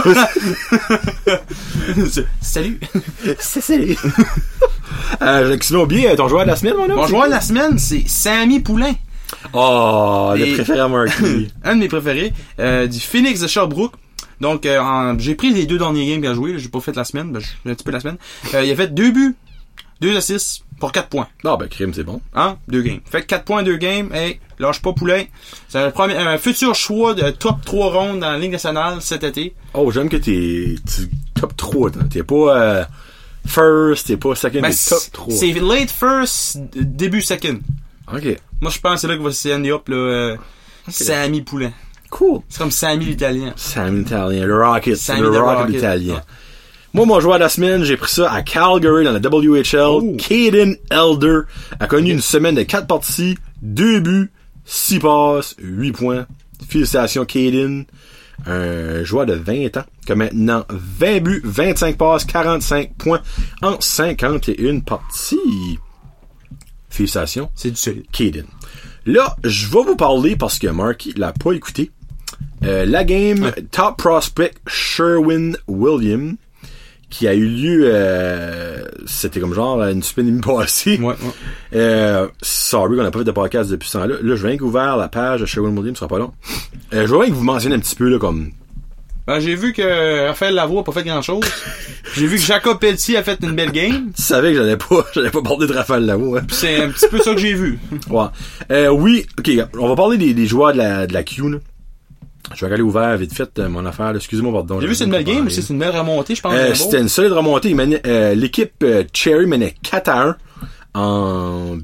Salut. C'est salut. euh, sinon, oublié, ton joueur de la semaine, mon homme? Mon joueur de la semaine, c'est Samy Poulain. Oh, le Et- préféré à Marky. Un de mes préférés, euh, du Phoenix de Sherbrooke. Donc, euh, en- j'ai pris les deux derniers games qu'il a joué. Là, j'ai pas fait la semaine, ben, j'ai un petit peu la semaine. Euh, il a fait deux buts, deux assists pour quatre points. Ah, ben, crime, c'est bon. Hein? Deux games. Fait que quatre points, deux games. Hey, lâche pas Poulain. C'est un, premier, un futur choix de top trois rondes dans la Ligue nationale cet été. Oh, j'aime que t'es, tu top trois, t'es t'es pas, euh, first, t'es pas second, Ben, t'es top c'est trois. c'est late first, d- début second. Ok. Moi, je pense que c'est là qu'il va se end up, là, euh, Samy Poulain. Cool. C'est comme Samy l'Italien. Sam l'Italien, le Rocket, Sammy le the Rocket Rocket. italien. Ah. Moi, mon joueur de la semaine, j'ai pris ça à Calgary dans la W H L. Oh. Caden Elder a connu une semaine de quatre parties, deux buts, six passes, huit points. Félicitations, Caden. Un joueur de vingt ans qui a maintenant vingt buts, vingt-cinq passes, quarante-cinq points en cinquante et une parties. Félicitations, C'est du solide. Caden. Là, je vais vous parler parce que Marky l'a pas écouté. Euh, la game Ouais. Top Prospect Sherwin Williams qui a eu lieu euh, c'était comme genre une semaine et demie passée. Ouais, ouais. Euh, sorry qu'on n'a pas fait de podcast depuis ce temps-là. Là, je viens qu'ouvert la page de Sherwin Williams, ce sera pas long. Euh, je voudrais que vous mentionniez un petit peu là comme Ben, j'ai vu que Raphaël Lavoie a pas fait grand chose. J'ai vu que Jacob Pelletier a fait une belle game. tu savais que j'allais pas j'allais pas parler de Raphaël Lavoie. Hein? Pis c'est un petit peu ça que j'ai vu. Ouais. Euh, oui, ok, on va parler des, des joueurs de la, de la Q, là. Je vais regarder ouvert vite fait euh, mon affaire, là. Excusez-moi, pardon. J'ai vu c'est une belle game aussi, c'est une belle remontée, je pense. Euh, de c'était une solide remontée. Il menait, euh, l'équipe euh, Cherry menait quatre à un en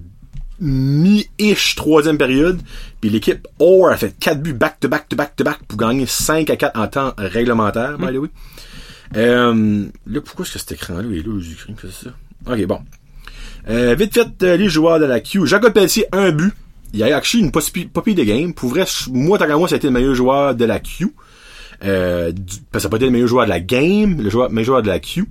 mi-ish troisième période. Puis l'équipe Orr a fait quatre buts back-to-back-to-back-to-back pour gagner cinq à quatre en temps réglementaire, by the way. Euh, là, pourquoi est-ce que cet écran-là est là? J'ai écrit que c'est ça. Ok, bon. Euh, vite fait, euh, les joueurs de la Q. Jacob Pelletier, un but. Il a actually une popie de game. Pour vrai, moi, tant qu'à moi, ça a été le meilleur joueur de la Q. Euh, du, parce que ça n'a pas été le meilleur joueur de la game, le joueur, meilleur joueur de la Q.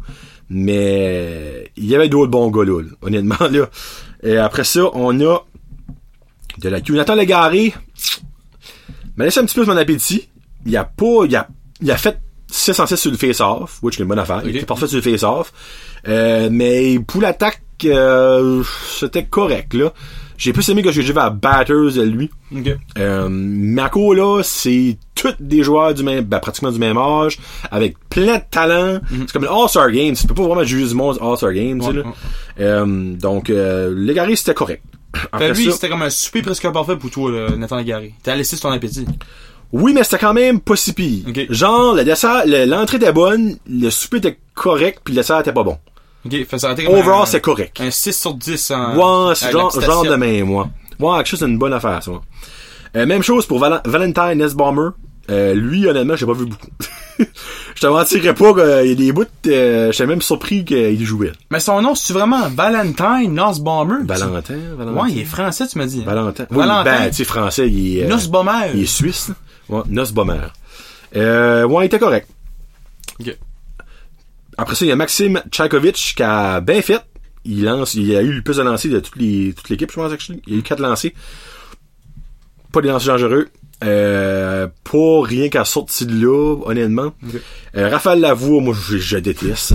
Mais il y avait d'autres bons gars là, là, honnêtement. Là. Et après ça, on a de la Q. Nathan Légaré m'a laissé un petit peu mon appétit. Il a pas. Il a, il a fait six en six sur le face-off, which est une bonne affaire. Okay. Il était parfait sur le face-off. Euh, mais pour l'attaque, euh, c'était correct, là. J'ai plus aimé que j'ai vu à Batters de lui. Ok. Euh, Mako, là, c'est tous des joueurs du même, ben, pratiquement du même âge, avec plein de talent. Mm-hmm. C'est comme un All-Star Game. Tu peux pas vraiment juger du monde All-Star Game, tu sais, là. Ouais. Euh, donc, euh, Légaré, c'était correct. Fait lui, ça, c'était comme un souper presque parfait pour toi, là, Nathan Légaré. T'as laissé ton appétit. oui, mais c'était quand même pas si pire. Okay. Genre, le dessert, le- l'entrée était bonne, le souper était correct, puis le dessert était pas bon. Ok, fait ça a été comme Overall, un, c'est correct. Un six sur dix en... Ouais, c'est genre, genre de même, moi. Ouais, quelque chose, c'est une bonne affaire, ça. Euh, même chose pour Val- Valentine Nussbaumer. Euh, lui, honnêtement, j'ai pas vu beaucoup. Je te mentirais pas qu'il y a des bouts, euh, j'étais même surpris qu'il jouait. Mais son nom, c'est vraiment Valentine Nussbaumer? Valentin, Valentin. Ouais, il est français, tu m'as dit. Valentin. Oui, Valentin. ben, tu sais, français, il est... Euh, Nussbaumer. Il est suisse, là. Ouais, Nussbaumer. Euh, ouais, il était correct. Ok. Après ça, il y a Maxime Tchaikovic qui a bien fait. Il lance, il a eu le plus de lancers de toute, les, toute l'équipe, je pense, actually. Il a eu quatre lancers. Pas des lancers dangereux. Euh, pas rien qu'à sortir de là, honnêtement. Okay. Euh, Raphaël Lavoie, moi, je, je déteste.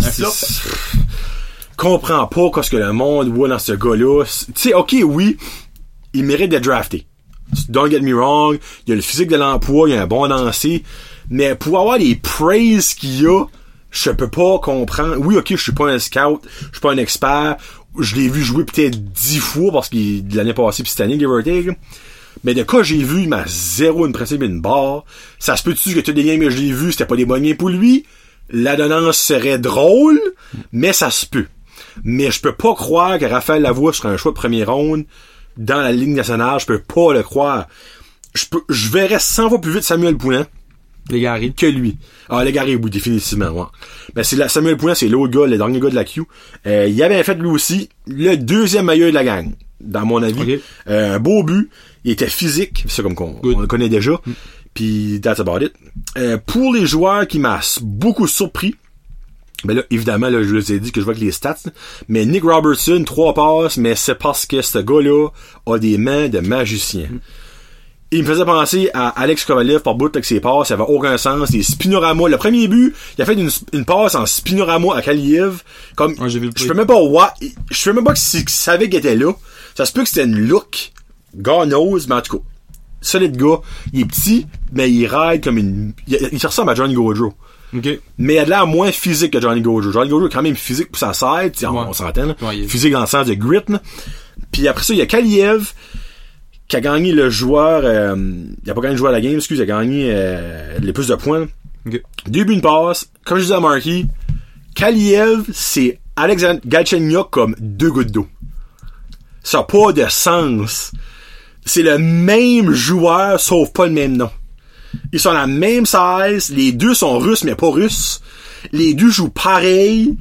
Comprends pas qu'est-ce que le monde voit dans ce gars-là. Tu sais, ok, oui, il mérite d'être drafté. Don't get me wrong. Il a le physique de l'emploi, il a un bon lancer. Mais pour avoir les praises qu'il a, je peux pas comprendre. Oui, ok, je suis pas un scout, je suis pas un expert. Je l'ai vu jouer peut-être dix fois parce qu'il l'année passée pis cette année, give or take. Mais de quoi j'ai vu, il m'a zéro une principe et une barre. Ça se peut-tu que tous les games que je l'ai vu, c'était pas des bons games pour lui? L'adonnance serait drôle, mais ça se peut. Mais je peux pas croire que Raphaël Lavoie serait un choix de premier round dans la Ligue nationale. Je peux pas le croire. Je peux, je verrais cent fois plus vite Samuel Poulin. Légaré. Que lui. Ah, Légaré, oui, définitivement, ouais. Mais c'est la, Samuel Poulin, c'est l'autre gars, le dernier gars de la Q. Euh, il avait fait lui aussi le deuxième meilleur de la gang, dans mon avis. Okay. Euh, un beau but. Il était physique, c'est comme qu'on on le connaît déjà. Mm. Puis that's about it. Euh, pour les joueurs qui m'a beaucoup surpris, ben là, évidemment, là, je vous ai dit que je vois que les stats, là, mais Nick Robertson, trois passes, mais c'est parce que ce gars-là a des mains de magicien. Mm. Il me faisait penser à Alex Kovalev par bout avec ses passes, ça avait aucun sens. Les spinoramas. Le premier but, il a fait une, une passe en spinorama à Kaliev. Comme, ouais, j'ai vu le je peux même pas voir, je sais même pas qu'il savait qu'il était là. Ça se peut que c'était une look. God knows, mais en tout cas, solide gars. Il est petit, mais il ride comme une, il, il se ressemble à Johnny Gaudreau. Okay. Mais il a de l'air moins physique que Johnny Gaudreau. Johnny Gaudreau est quand même physique pour sa side, ouais. on, on s'entend, là. Ouais, yeah. Physique dans le sens de grit, là. Puis après ça, il y a Kaliev, qui a gagné le joueur, euh, il a pas gagné le joueur de la game, excuse, il a gagné euh, les plus de points. Okay. Deux buts, une passe. Comme je disais à Marky, Kaliev, c'est Alexandre Galchenyuk comme deux gouttes d'eau. Ça n'a pas de sens. C'est le même joueur, sauf pas le même nom. Ils sont la même size, les deux sont russes, mais pas russes. Les deux jouent pareil.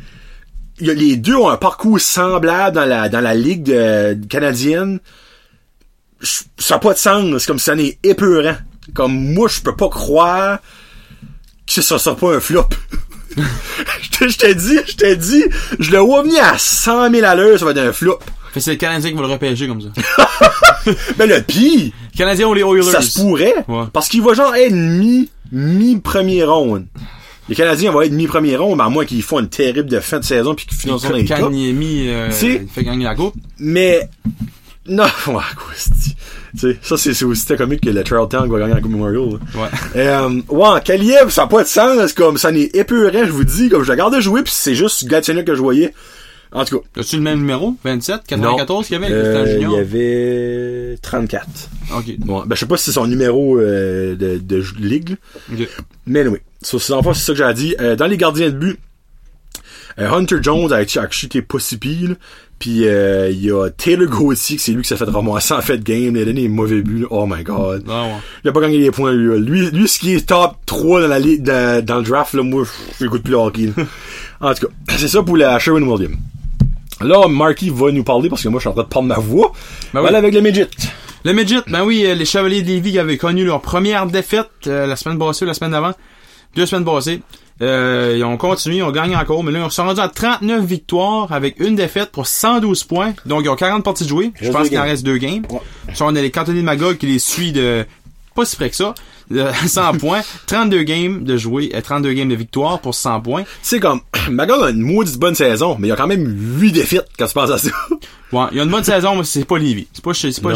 Les deux ont un parcours semblable dans la, dans la ligue de, canadienne. Ça n'a pas de sens, comme ça n'est épeurant. Comme moi, je peux pas croire que ça sera pas un flop. Je t'ai dit, je t'ai dit, je le vois venir à cent mille à l'heure, ça va être un flop. Fait c'est le Canadien qui va le repêcher comme ça. Ben le pire, le Canadien ou les Oilers. Ça se pourrait, ouais. Parce qu'il va genre être mi, mi-premier round. Les Canadiens vont être mi-premier round, à moins qu'ils font une terrible de fin de saison puis qu'ils finissent dans les Quand il est mis, euh, il fait gagner la coupe. Mais, non, ouais, quoi, c'est, tu sais, ça, c'est, c'est aussi comique que le Charlottetown va gagner la Coupe Memorial. Là. Ouais. Euh, ouais, Kaliev, ça n'a pas de sens, comme, ça n'est épeurant, je vous dis, comme, je le regardais jouer pis c'est juste Galchenyuk que je voyais. En tout cas. As-tu le même numéro? vingt-sept? quatre-vingt-quatorze qu'il y avait? Euh, il y avait trente-quatre. Ok. Ouais, ben, je sais pas si c'est son numéro, euh, de, de, de ligue. Ok. Mais oui. So, c'est, en fait, c'est ça que j'ai dit. Euh, dans les gardiens de but, euh, Hunter Jones a été pas si pire, puis il euh, y a Taylor Gauthier, que c'est lui qui s'est fait ramasser en fait game, il a donné des mauvais buts, là. Oh my god. Ah ouais. Il a pas gagné des points, lui, là. Lui, lui, ce qui est top trois dans la ligue, dans, dans le draft, là, moi, j'écoute plus le hockey, là. En tout cas, c'est ça pour la Sherwin Williams. Là, Marky va nous parler, parce que moi, je suis en train de prendre ma voix. Ben voilà, oui. Avec le midget. Le midget, ben oui, les Chevaliers de Lévis avaient connu leur première défaite, euh, la semaine passée ou la semaine d'avant. Deux semaines passées. Euh, ils ont continué, ils ont gagné encore, mais là, ils sont rendus à trente-neuf victoires avec une défaite pour cent douze points. Donc, ils ont quarante parties de jouer. Je pense qu'il en reste deux games. Ouais. Ça, on a les Cantonniers de Magog qui les suit de pas si près que ça. De cent points. trente-deux games de jouer, trente-deux games de victoire pour cent points. Tu sais, comme, Magog a une maudite bonne saison, mais il y a quand même huit défaites quand tu penses à ça. Ouais, il y a une bonne saison, mais c'est pas Lévis. C'est pas, c'est pas le Chevalier.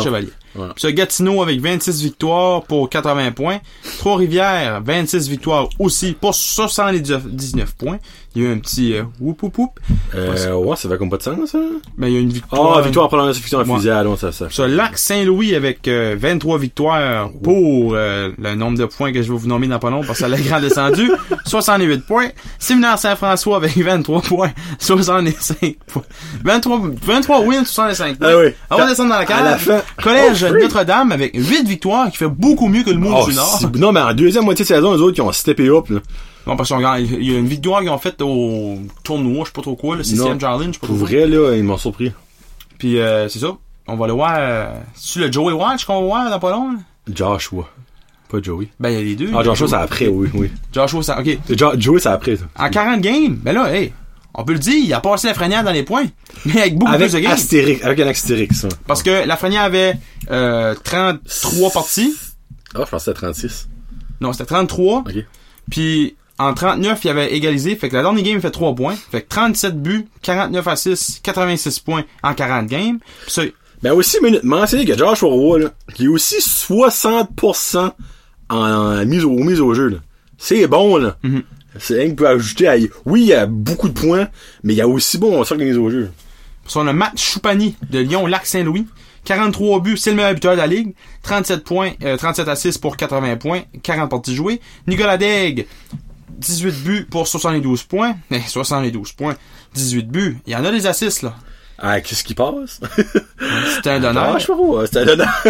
Ouais. Puis ça, Gatineau avec vingt-six victoires pour quatre-vingts points. Trois-Rivières, vingt-six victoires aussi pour soixante-dix-neuf points. Il y a eu un petit euh, whoop whoop whoop. Euh, ouais, ça fait comme pas de sens, ça. Ben, il y a une victoire. Ah, victoire après la fiction en Ouais. fusillade, ouais, ça, ça. Ça, Lac-Saint-Louis avec euh, vingt-trois victoires pour euh, le nombre de points que je vais vous nommer dans pas long parce que ça l'a grand descendu. soixante-huit points. Séminaire Saint-François avec vingt-trois points. soixante-cinq points. vingt-trois, vingt-trois wins, soixante-cinq points. Ah oui. On va descendre dans la À la cage. fin. Collège Oh, free. Notre-Dame avec huit victoires qui fait beaucoup mieux que le Moule Oh, du Nord. si- non, mais en deuxième moitié de saison, les autres, qui ont steppé up, là. Non, parce qu'il y a une victoire qu'ils ont faite au tournoi, je sais pas trop quoi, le sixième Non. Challenge, je sais pas trop Pour quoi. vrai, là, ils m'ont surpris. Puis euh, c'est ça. On va le voir. Euh, c'est le Joey Watch qu'on va voir dans pas long, là? Joshua. Pas Joey. Ben, il y a les deux. Ah, Joshua, c'est après, oui, oui. Joshua, ça, ok. Jo- Joey, c'est après, ça. En quarante games, ben là, hey, on peut le dire, il a passé Lafrenière dans les points. Mais avec beaucoup Avec plus de games. Astérix, avec un Astérix, ça. Parce que Lafrenière avait euh, trente-trois parties. Ah, je pensais que c'était trente-six. Non, c'était trente-trois. Ok. Puis en trente-neuf, il avait égalisé. Fait que la dernière game, il fait trois points. Fait que trente-sept buts, quarante-neuf à six, quatre-vingt-six points en quarante games. Puis ça, Ben aussi, mais mentionner que Joshua Roy, là, qui est aussi soixante pour cent en, en mise au, mise au jeu, là. C'est bon, là. Mhm. C'est rien que peut ajouter à, oui, il y a beaucoup de points, mais il y a aussi bon, ça que les mises au jeu. sur le Matt Choupani de Lyon-Lac-Saint-Louis. quarante-trois buts, c'est le meilleur buteur de la ligue. trente-sept points, euh, trente-sept à six pour quatre-vingts points, quarante parties jouées. Nicolas Daigle, dix-huit buts pour soixante-douze points. Eh, soixante-douze points, dix-huit buts. Il y en a des assists, là. Ah, qu'est-ce qui passe? C'était un donneur. Ah, je sais pas, c'était un donneur.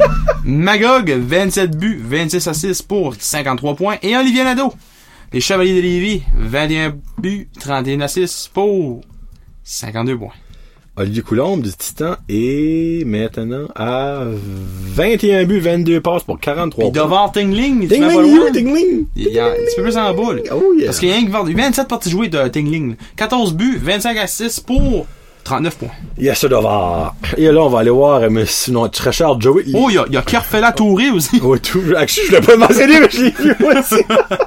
Magog, vingt-sept buts, vingt-six à six pour cinquantre-trois points. Et Olivier Nadeau, les Chevaliers de Lévis, vingt et un buts, trente et un à six pour cinquante-deux points. Olivier Coulombe du Titan est maintenant à vingt et un buts, vingt-deux passes pour quarante-trois Puis points. devant Tingling, tu m'as pas Tingling, loin. you, Tingling! Il y a un petit peu plus en bas, là. Oh yeah. Parce qu'il y a rien que vingt-sept parties jouées de Tingling. quatorze buts, vingt-cinq à six pour trente-neuf points. Yes, ça doit. Et là, on va aller voir, mais sinon, tu Richard Joey. Oh, il y a, il y a Kerfela Touré aussi. Ouais, tout. Actually, je l'ai pas mentionné, mais je l'ai vu, moi aussi.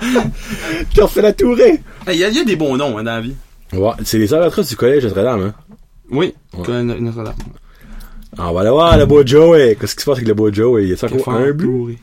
Qui a fait la tourée. Il y a, il y a des bons noms, hein, dans la vie. Ouais, c'est les avatars du collège Notre-Dame, hein. Oui. Ouais. Que no- Notre-Dame. On va aller voir le beau Joey. Qu'est-ce qui se passe avec le beau Joey? Il y a encore Kerfela un but? Touré.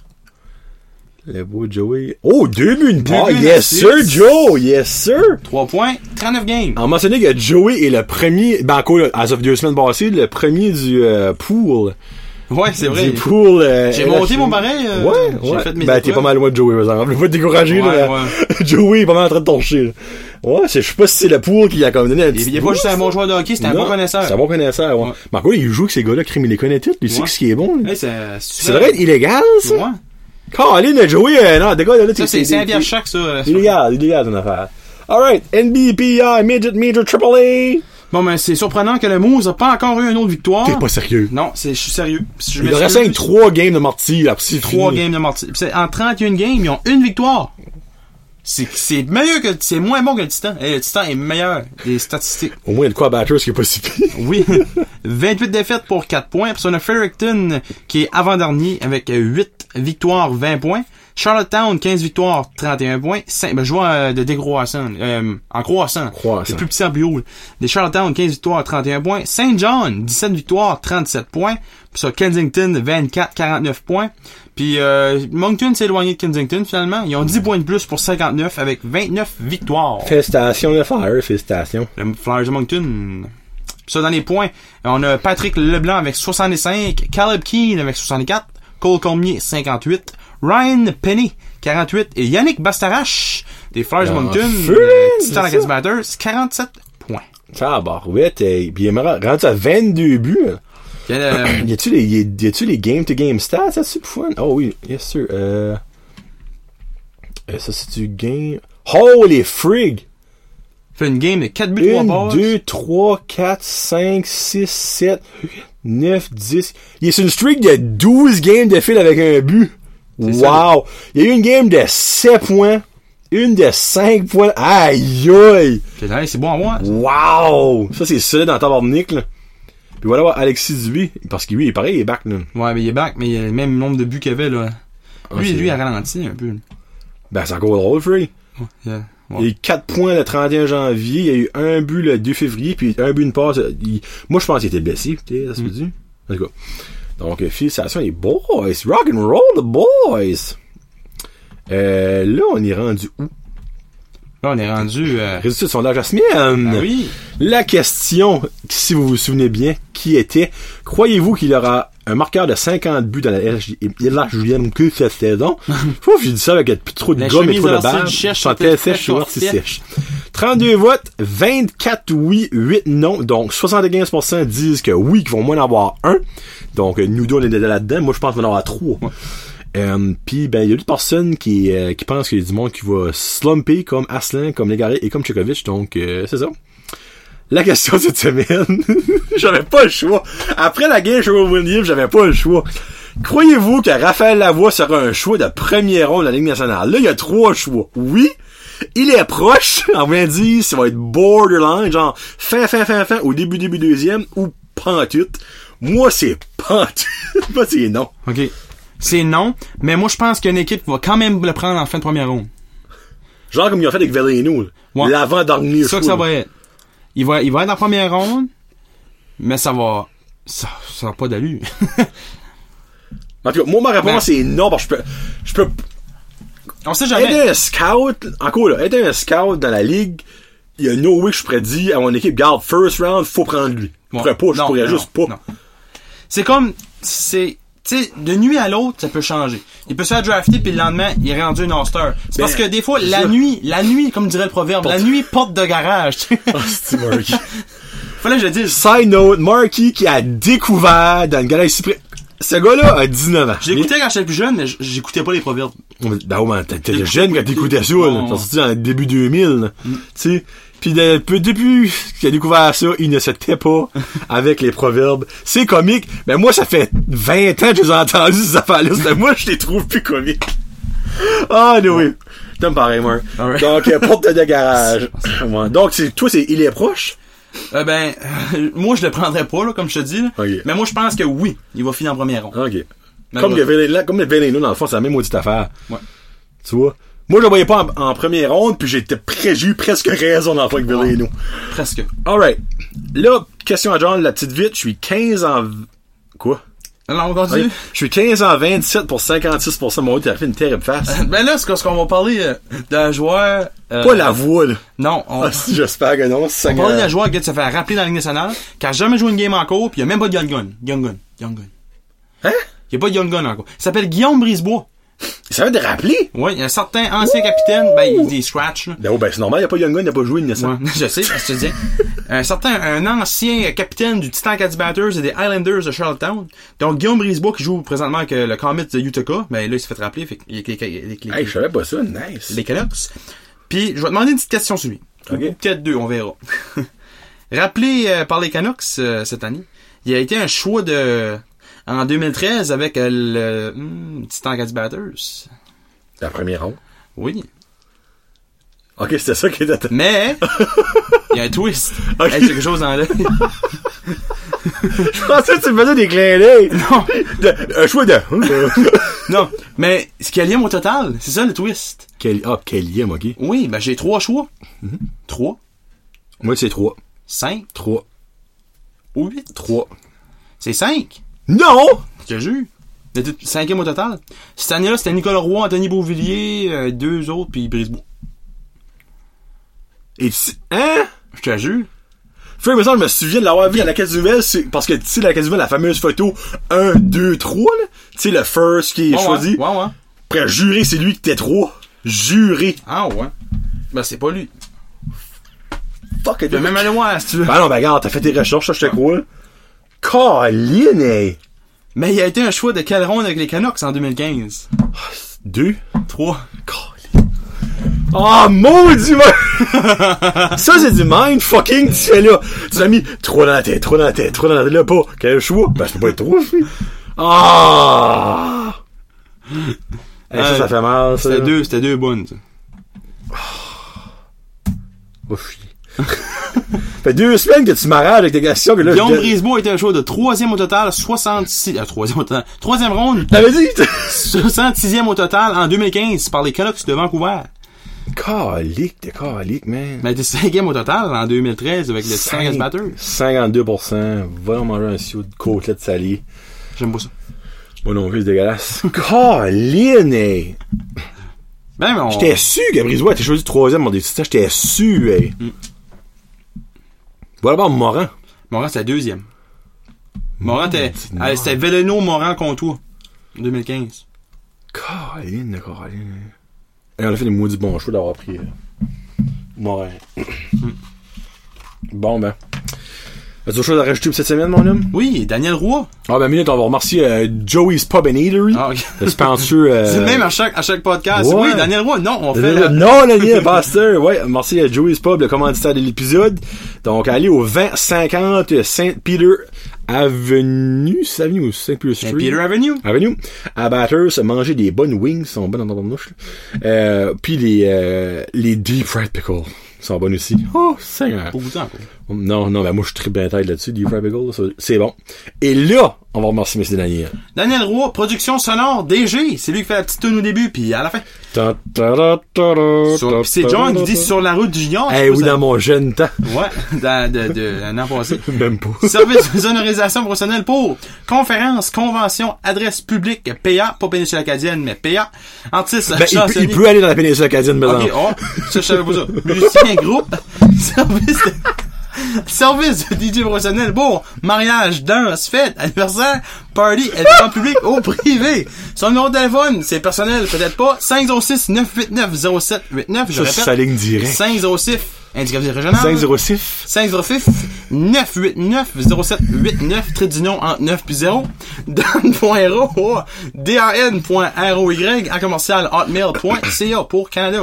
Le beau Joey. Oh, deux buts, une Deux passe. buts, Yes, six. sir, Joe. Yes, sir. trois points, trente-neuf games. On mentionné que Joey est le premier, ben encore, là, as of deux semaines passées, le premier du euh, pool. Ouais, c'est vrai. Du pool. Euh, J'ai L H C. monté mon pareil. Euh, Ouais, j'ai ouais. fait mes Ben, t'es épreuves. pas mal loin de Joey, par exemple. Je vais pas te décourager, Ouais, là. ouais. Joey est pas mal en train de torcher, là. Ouais, c'est, je sais pas si c'est le pool qui a comme donné un petit Il il est pas juste un bon joueur de hockey, c'est un Non, bon connaisseur. C'est un bon connaisseur, ouais. Ouais. Mais encore, il joue avec ces gars-là, crime, il les connaît tous, lui, il sait Ouais. ce qui est bon, lui. Hey, c'est, Ça devrait être illégal, ça? Ouais. Caroline, Joey, euh, non, des gars, là, Ça, c'est cinq piastres chaque, ça. euh, Illégal, illégal, ton affaire. Alright, N B P I, Midget, Major, Triple A. Bon, ben, c'est surprenant que le Moose a pas encore eu une autre victoire. T'es pas sérieux. Non, c'est, je suis sérieux. Si je Il leur m'excuse, reste trois games de Marty, là, c'est trois fini. games de mortier. Puis c'est- en trente et une games, ils ont une victoire. C'est, c'est meilleur que, c'est moins bon que le Titan. Et le Titan est meilleur. Les statistiques. Au moins, il y a de quoi battre, ce qui est pas si pire. Oui. vingt-huit défaites pour quatre points. Puis on a Fredericton, qui est avant-dernier, avec huit victoires, vingt points. Charlottetown, quinze victoires, trente et un points. cinq, ben, je vois euh, de décroissant. Euh, en croissant. Croissant. C'est plus petit en plus haut. Là. Les Charlottetown, quinze victoires, trente et un points. Saint John, dix-sept victoires, trente-sept points. Puis ça, Kensington, vingt-quatre, quarante-neuf points. Puis euh, Moncton s'est éloigné de Kensington, finalement. Ils ont dix points de plus pour cinquante-neuf, avec vingt-neuf victoires. Félicitations, le Fire, félicitations. Le Flyers de Moncton. Puis ça, dans les points, on a Patrick Leblanc avec soixante-cinq, Caleb Keane avec soixante-quatre, Cole Cormier, cinquante-huit, Ryan Penny, quarante-huit, et Yannick Bastarache, des Flyers de Ah, Moncton, feu, euh, c'est Titan ça. Against Batters, quarante-sept points. Ça, barouette, et puis il est rendu à vingt-deux buts. là. Il y a, euh, Y a-tu les, y a-tu les game-to-game stats, ça, c'est fun? Oh oui, yes, sir. Euh, euh, ça, c'est du game. Holy frig! fait une game de quatre buts, trois un, passes. deux, trois, quatre, cinq, six, sept, neuf, dix. Il est sur une streak de douze games de fil avec un but. C'est Wow! Il y a eu une game de sept points. Une de cinq points. Aïe aïe! C'est nice, c'est bon à voir. Wow! Ça, c'est solide dans tabarnak, là. Puis voilà, voir Alexis Dubé. Parce que lui, il est pareil, il est back, là. Ouais, mais il est back, mais il y a le même nombre de buts qu'il y avait, là. Ah, Lui, c'est- lui, il a ralenti un peu. Ben, c'est encore drôle, Free. Ouais, yeah. Il y a eu quatre points le trente et un janvier, il y a eu un but le deux février, puis un but, une passe. Il- Moi, je pense qu'il était blessé, tu sais, ça se peut dire. En tout cas. Donc, euh, félicitations les boys. Rock and roll, the boys. Euh, là, on est rendu où? Là, on est rendu... Euh... Résultat de sondage à semaine. Ah oui. La question, si vous vous souvenez bien, qui était, croyez-vous qu'il y aura un marqueur de cinquante buts dans la L H J M Q cette saison? Faut que je dis ça avec trop de gomme et trop de barbe. Chantais sèche, short, sèche. trente-deux votes, vingt-quatre oui, huit non. Donc, soixante-quinze pour cent disent que oui, qu'ils vont moins en avoir un. Donc, nous deux, on est là-dedans. Moi, je pense qu'on va en avoir trois. Ouais. Euh, Puis, ben, il y a d'autres personnes qui, euh, qui pensent qu'il y a du monde qui va slumper comme Aslan, comme Légaré et comme Tchekovic. Donc, euh, c'est ça. La question cette semaine, j'avais pas le choix. Après la game Sherwin Williams, j'avais pas le choix. Croyez-vous que Raphaël Lavoie sera un choix de premier rond de la Ligue nationale? Là, il y a trois choix. Oui, il est proche. On vient de dire, ça va être borderline, genre fin, fin, fin, fin, au début, début deuxième, ou pantoute. Moi, c'est pantoute. Moi, c'est non. OK. C'est non, mais moi, je pense qu'une équipe va quand même le prendre en fin de première ronde. Genre comme ils ont fait avec Veleno, ouais. L'avant-dernier choix. C'est ça que ça va être. Il va, il va être en première ronde, mais ça va, ça, ça n'a pas d'allure. En tout cas, moi, ma réponse, ben, c'est non, parce que je peux, je peux, on sait jamais. Être un scout, encore là, être un scout dans la ligue, il y a no way que je pourrais dire à mon équipe, garde, first round, faut prendre lui. Je pourrais pas, je non, pourrais non, juste pas. Non. C'est comme, c'est, tu sais, de nuit à l'autre, ça peut changer. Il peut se faire drafter, puis le lendemain, il est rendu un all-star. C'est ben, parce que des fois, la ça. nuit, la nuit, comme dirait le proverbe, porte. la nuit porte de garage, tu sais. Oh, c'est Marky. Fallait que je le dise. Side note, Marky qui a découvert dans une galaxie près. Ce gars-là a dix-neuf ans. Je l'écoutais quand j'étais plus jeune, mais j'écoutais pas les proverbes. Ben ouais, t'étais jeune quand t'écoutais ça, là. T'as sorti dans le début deux mille, mm. tu sais. Pis de, depuis qu'il a découvert ça, il ne se tait pas avec les proverbes. C'est comique, mais moi, ça fait vingt ans que j'ai entendu ces affaires-là. Moi, je les trouve plus comiques. Ah, oui. Ouais. T'aimes pareil, moi. Right. Donc, euh, porte de garage. Ouais. Donc, c'est, toi, c'est, il est proche? Euh, ben, euh, moi, je le prendrais pas, là, comme je te dis, là. Okay. Mais moi, je pense que oui, il va finir en première ronde. OK. Mais comme, le Vénéno, comme le Vénéno, dans le fond, c'est la même maudite affaire. Ouais. Tu vois? Moi, je le voyais pas en, en première ronde, puis j'étais pré- j'ai eu presque raison dans le fond avec Vénéno. Ouais. Presque. Alright. Là, question à John, la petite vite, je suis quinze en... Quoi? Alors, on continue? Okay. Je suis quinze en vingt-sept pour cinquante-six pour cent. Mon t'as fait une terrible face. Euh, ben là, c'est parce qu'on va parler euh, d'un joueur... Euh, pas la voix, là. Non. On... Ah, si, j'espère que non. On va parler d'un joueur qui se fait rappeler dans la Ligue nationale, qui a jamais joué une game encore, pis il y a même pas de Young Gun. Young Gun. Young Gun. Hein? Il y a pas de Young Gun encore. Il s'appelle Guillaume Brisebois. Ça veut dire rappeler? Oui, il y a un certain ancien capitaine, ben, il dit scratch, là. Ben, oh, ben, c'est normal, il n'y a pas Young Gun, il n'a pas joué une naissance. Ouais, je sais, je te dis. Un certain, un ancien capitaine du Titan Acadie Batters et des Islanders de Charlottetown. Donc, Guillaume Brisebois, qui joue présentement avec le Comets de Utica, ben, là, il s'est fait rappeler, fait qu'il y a les, les, hey, je savais pas ça, nice. Les Canucks. Puis, je vais te demander une petite question sur lui. Okay. Ou peut-être deux, on verra. Rappelé euh, par les Canucks, euh, cette année, il a été un choix de, en deux mille treize avec euh, le, hmm, Titan Acadie Batters. La première ronde? Oui. Ok, c'était ça qui était... Mais, il y a un twist. Okay. Il y a quelque chose dans l'œil. Je pensais que tu me faisais des clins d'œil. Non. De, un choix de... Non, mais ce qu'il y a au total, c'est ça le twist. Quel... Ah, quel lien, ok. Oui, ben j'ai trois choix. Mm-hmm. Trois. Moi, c'est trois. Cinq. Trois. Ou huit. Trois. C'est cinq. Non! Je te jure. Cinquième au total. Cette année-là, c'était Nicolas Roy, Anthony Beauvillier, euh, deux autres, puis Brisebois. Et tu... Hein? Je te jure. Fait que, je me souviens de l'avoir vu à la Caisse Nouvelle, parce que, tu sais, la Caisse Nouvelle, la fameuse photo un, deux, trois, là. Tu sais, le first qui est ouais, choisi. Ouais, ouais. Après, juré, c'est lui qui était trois. Juré. Ah, ouais. Ben, c'est pas lui. Fuck it. Tu peux même aller voir, si tu veux. Ben non, ben, regarde, t'as fait tes recherches, ça, je te crois. Caline, hey. Mais il a été un choix de quelle ronde avec les Canucks en deux mille quinze? Deux? Trois. Oh, maudit! Ça, c'est du mind fucking, tu fais là. Tu l'as mis trois dans la tête, trois dans la tête, trois dans la tête, là, pas. Quel choix? Ben, je peux pas être trop, je Ah! Hey, ça, euh, ça fait mal, ça. C'était deux, c'était deux bonnes, ça. Oh, chier. Fait deux semaines que tu m'arraches avec tes questions que là. Guillaume je... Brisebois était un choix de troisième au total, soixante-six, euh, troisième au total, troisième ronde. T'avais dit? soixante-sixième au total en deux mille quinze par les Canucks de Vancouver. Calique, t'es calique, man. Mais t'es cinquième au total en deux mille treize avec le Titan Acadie Batters. cinquante-deux pour cent. Va manger un sou de côtelette salée. J'aime pas ça. Moi non plus, c'est dégueulasse. Colin, hey. Ben, mais on... J'étais su que Brisebois était choisi troisième dans des titans. J'étais su, hey. Mm. Voilà, bon, Morin. Morin, c'était deuxième. Morin, t'es, mmh, c'était Veleno Morin contre toi. deux mille quinze. Colin, Colin. Et on a fait des maudits bons choix d'avoir pris euh, Morin. Mm. Bon, ben. As-tu autre chose à rajouter pour cette semaine, mon homme? Oui, Daniel Roy. Ah, ben, minute, on va remercier euh, Joey's Pub and Eatery. Ah, okay. Le sponsor. Euh... C'est le même à chaque, à chaque podcast. Ouais. Oui, Daniel Roy. Non, on fait. La... Non, Daniel, Pasteur. Ouais, merci à Joey's Pub, le commanditaire de l'épisode. Donc, allez au vingt cinquante Saint Peter Avenue. C'est Avenue ou Saint Peter Street? Saint Peter Avenue. Avenue. À Bathurst, manger des bonnes wings. Ils sont bonnes dans ton mouche. Euh, puis les, euh, les deep fried pickles. Ils sont bonnes aussi. Oh, c'est un... Pour vous temps, quoi. Non, non, ben moi, je suis très bien tête là-dessus. Deep fried pickles, c'est bon. Et là, on va remercier M. Daniel. Daniel Roy, production sonore, D G. C'est lui qui fait la petite tune au début, puis à la fin. Ta, ta, ta, ta, ta, sur, pis c'est John qui dit sur la route du Junior. Eh hey, oui, ça... dans mon jeune temps. Ouais, dans, de, de, un an passé. Même pas. Service de sonorisation professionnelle pour conférences, conventions, adresses publiques, P A, pas péninsule acadienne, mais P A. Artiste, ben, il, peut, il peut aller dans la péninsule acadienne, mais ok, oh, ça, je savais pas ça. Musicien, groupe, service de... Service de D J professionnel pour mariage, danse, fête, anniversaire, party, événement public ou privé. Son numéro de téléphone, c'est personnel, peut-être pas, cinq zéro six neuf huit neuf zéro sept huit neuf, je ça, répète. C'est sa ligne directe. cinq zéro six, indicatif régional. cinq zéro six. cinq zéro six neuf huit neuf zéro sept huit neuf, trait d'union entre neuf puis zéro. Dan.ro, D-A-N.R-O-Y, à commercial hotmail point C A pour Canada.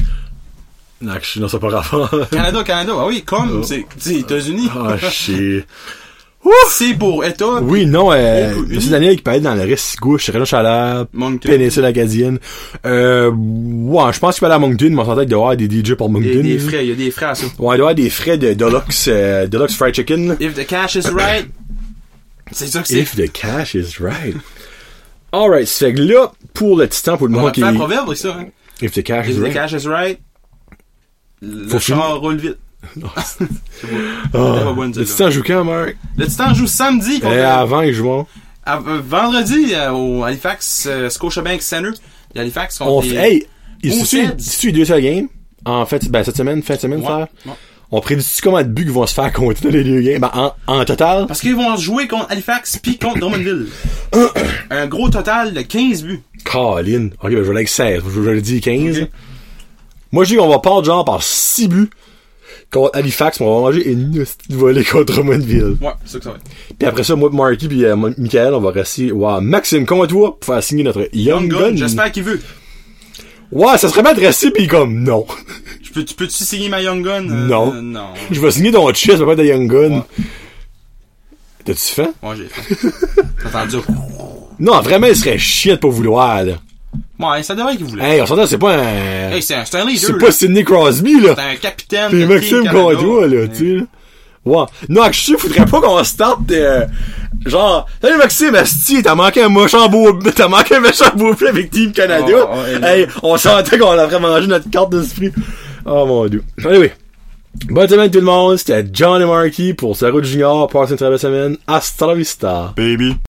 Non, je suis dans ça pas rapport. Canada, Canada, ah oui, comme, oh. c'est, c'est États-Unis. Ah, shit. C'est pour État. Oui, non, euh, c'est Daniel qui parlait dans le reste gauche, Renaud-Chaleur, péninsule acadienne. Euh, ouais, je pense qu'il parlait à Moncton, mais on s'entend qu'il doit y avoir des D J pour Moncton. Il y a des frais, il y a des frais à ça. Ouais, il doit y avoir des frais de Deluxe, euh, Deluxe Fried Chicken. If the cash is right. C'est ça que c'est. If the cash is right. Alright, ça fait que là, pour le titan, pour le monde qui... On va faire un proverbe, c'est ça, hein. If the cash If is right. If the cash is right. Le Faut char roule vite. Non, c'est pas bon. Le Titan joue quand, Marc? Le Titan joue samedi. Et avant, il joue. À, euh, vendredi, euh, au Halifax, euh, Scotiabank Center. Halifax. On fait, hey, il se tue deux seuls games. En fait, ben, cette semaine, fin de semaine, ouais, faire. Ouais. On prédit combien de buts qui vont se faire compter dans les deux games? Ben, en, en total? Parce qu'ils vont jouer contre Halifax pis contre Drummondville. Un gros total de quinze buts. Colin. Ok, ben, je vais aller avec seize. Je vais le dire quinze. Okay. Moi, je dis qu'on va perdre genre par six buts contre Halifax, mais on va manger une volée contre Drummondville. Ouais, c'est ça que ça va être. Puis après ça, moi, Marky puis euh, Michael, on va rester, wow, Maxime, comment toi, pour faire signer notre Young, Young Gun. Gun. J'espère qu'il veut. Ouais, ça serait bien de rester pis comme, non. Je peux, tu peux-tu signer ma Young Gun? Euh, non. Euh, non. Je vais signer ton chest, mais pas ta Young Gun. Ouais. T'as-tu fait? Ouais, j'ai fait. T'as entendu? Non, vraiment, il serait chiant de pas vouloir, là. Ouais, ça devrait qu'il voulait. Hey, on s'entend, c'est pas un... Hey, c'est un, c'est un leader. C'est pas Sidney Crosby, là. C'est un capitaine. C'est Maxime Condois, là, tu sais. Ouais. Non, je sais, faudrait pas qu'on starte, euh, genre, salut Maxime, asti, t'as manqué un méchant beau, t'as manqué un méchant beau plat avec Team Canada. Oh, oh, hey, on sentait qu'on a vraiment mangé notre carte d'esprit. Oh mon dieu. Anyway. Bonne semaine tout le monde, c'était John et Marky pour Sa Route Junior, passe une très belle semaine. Hasta la vista. Baby.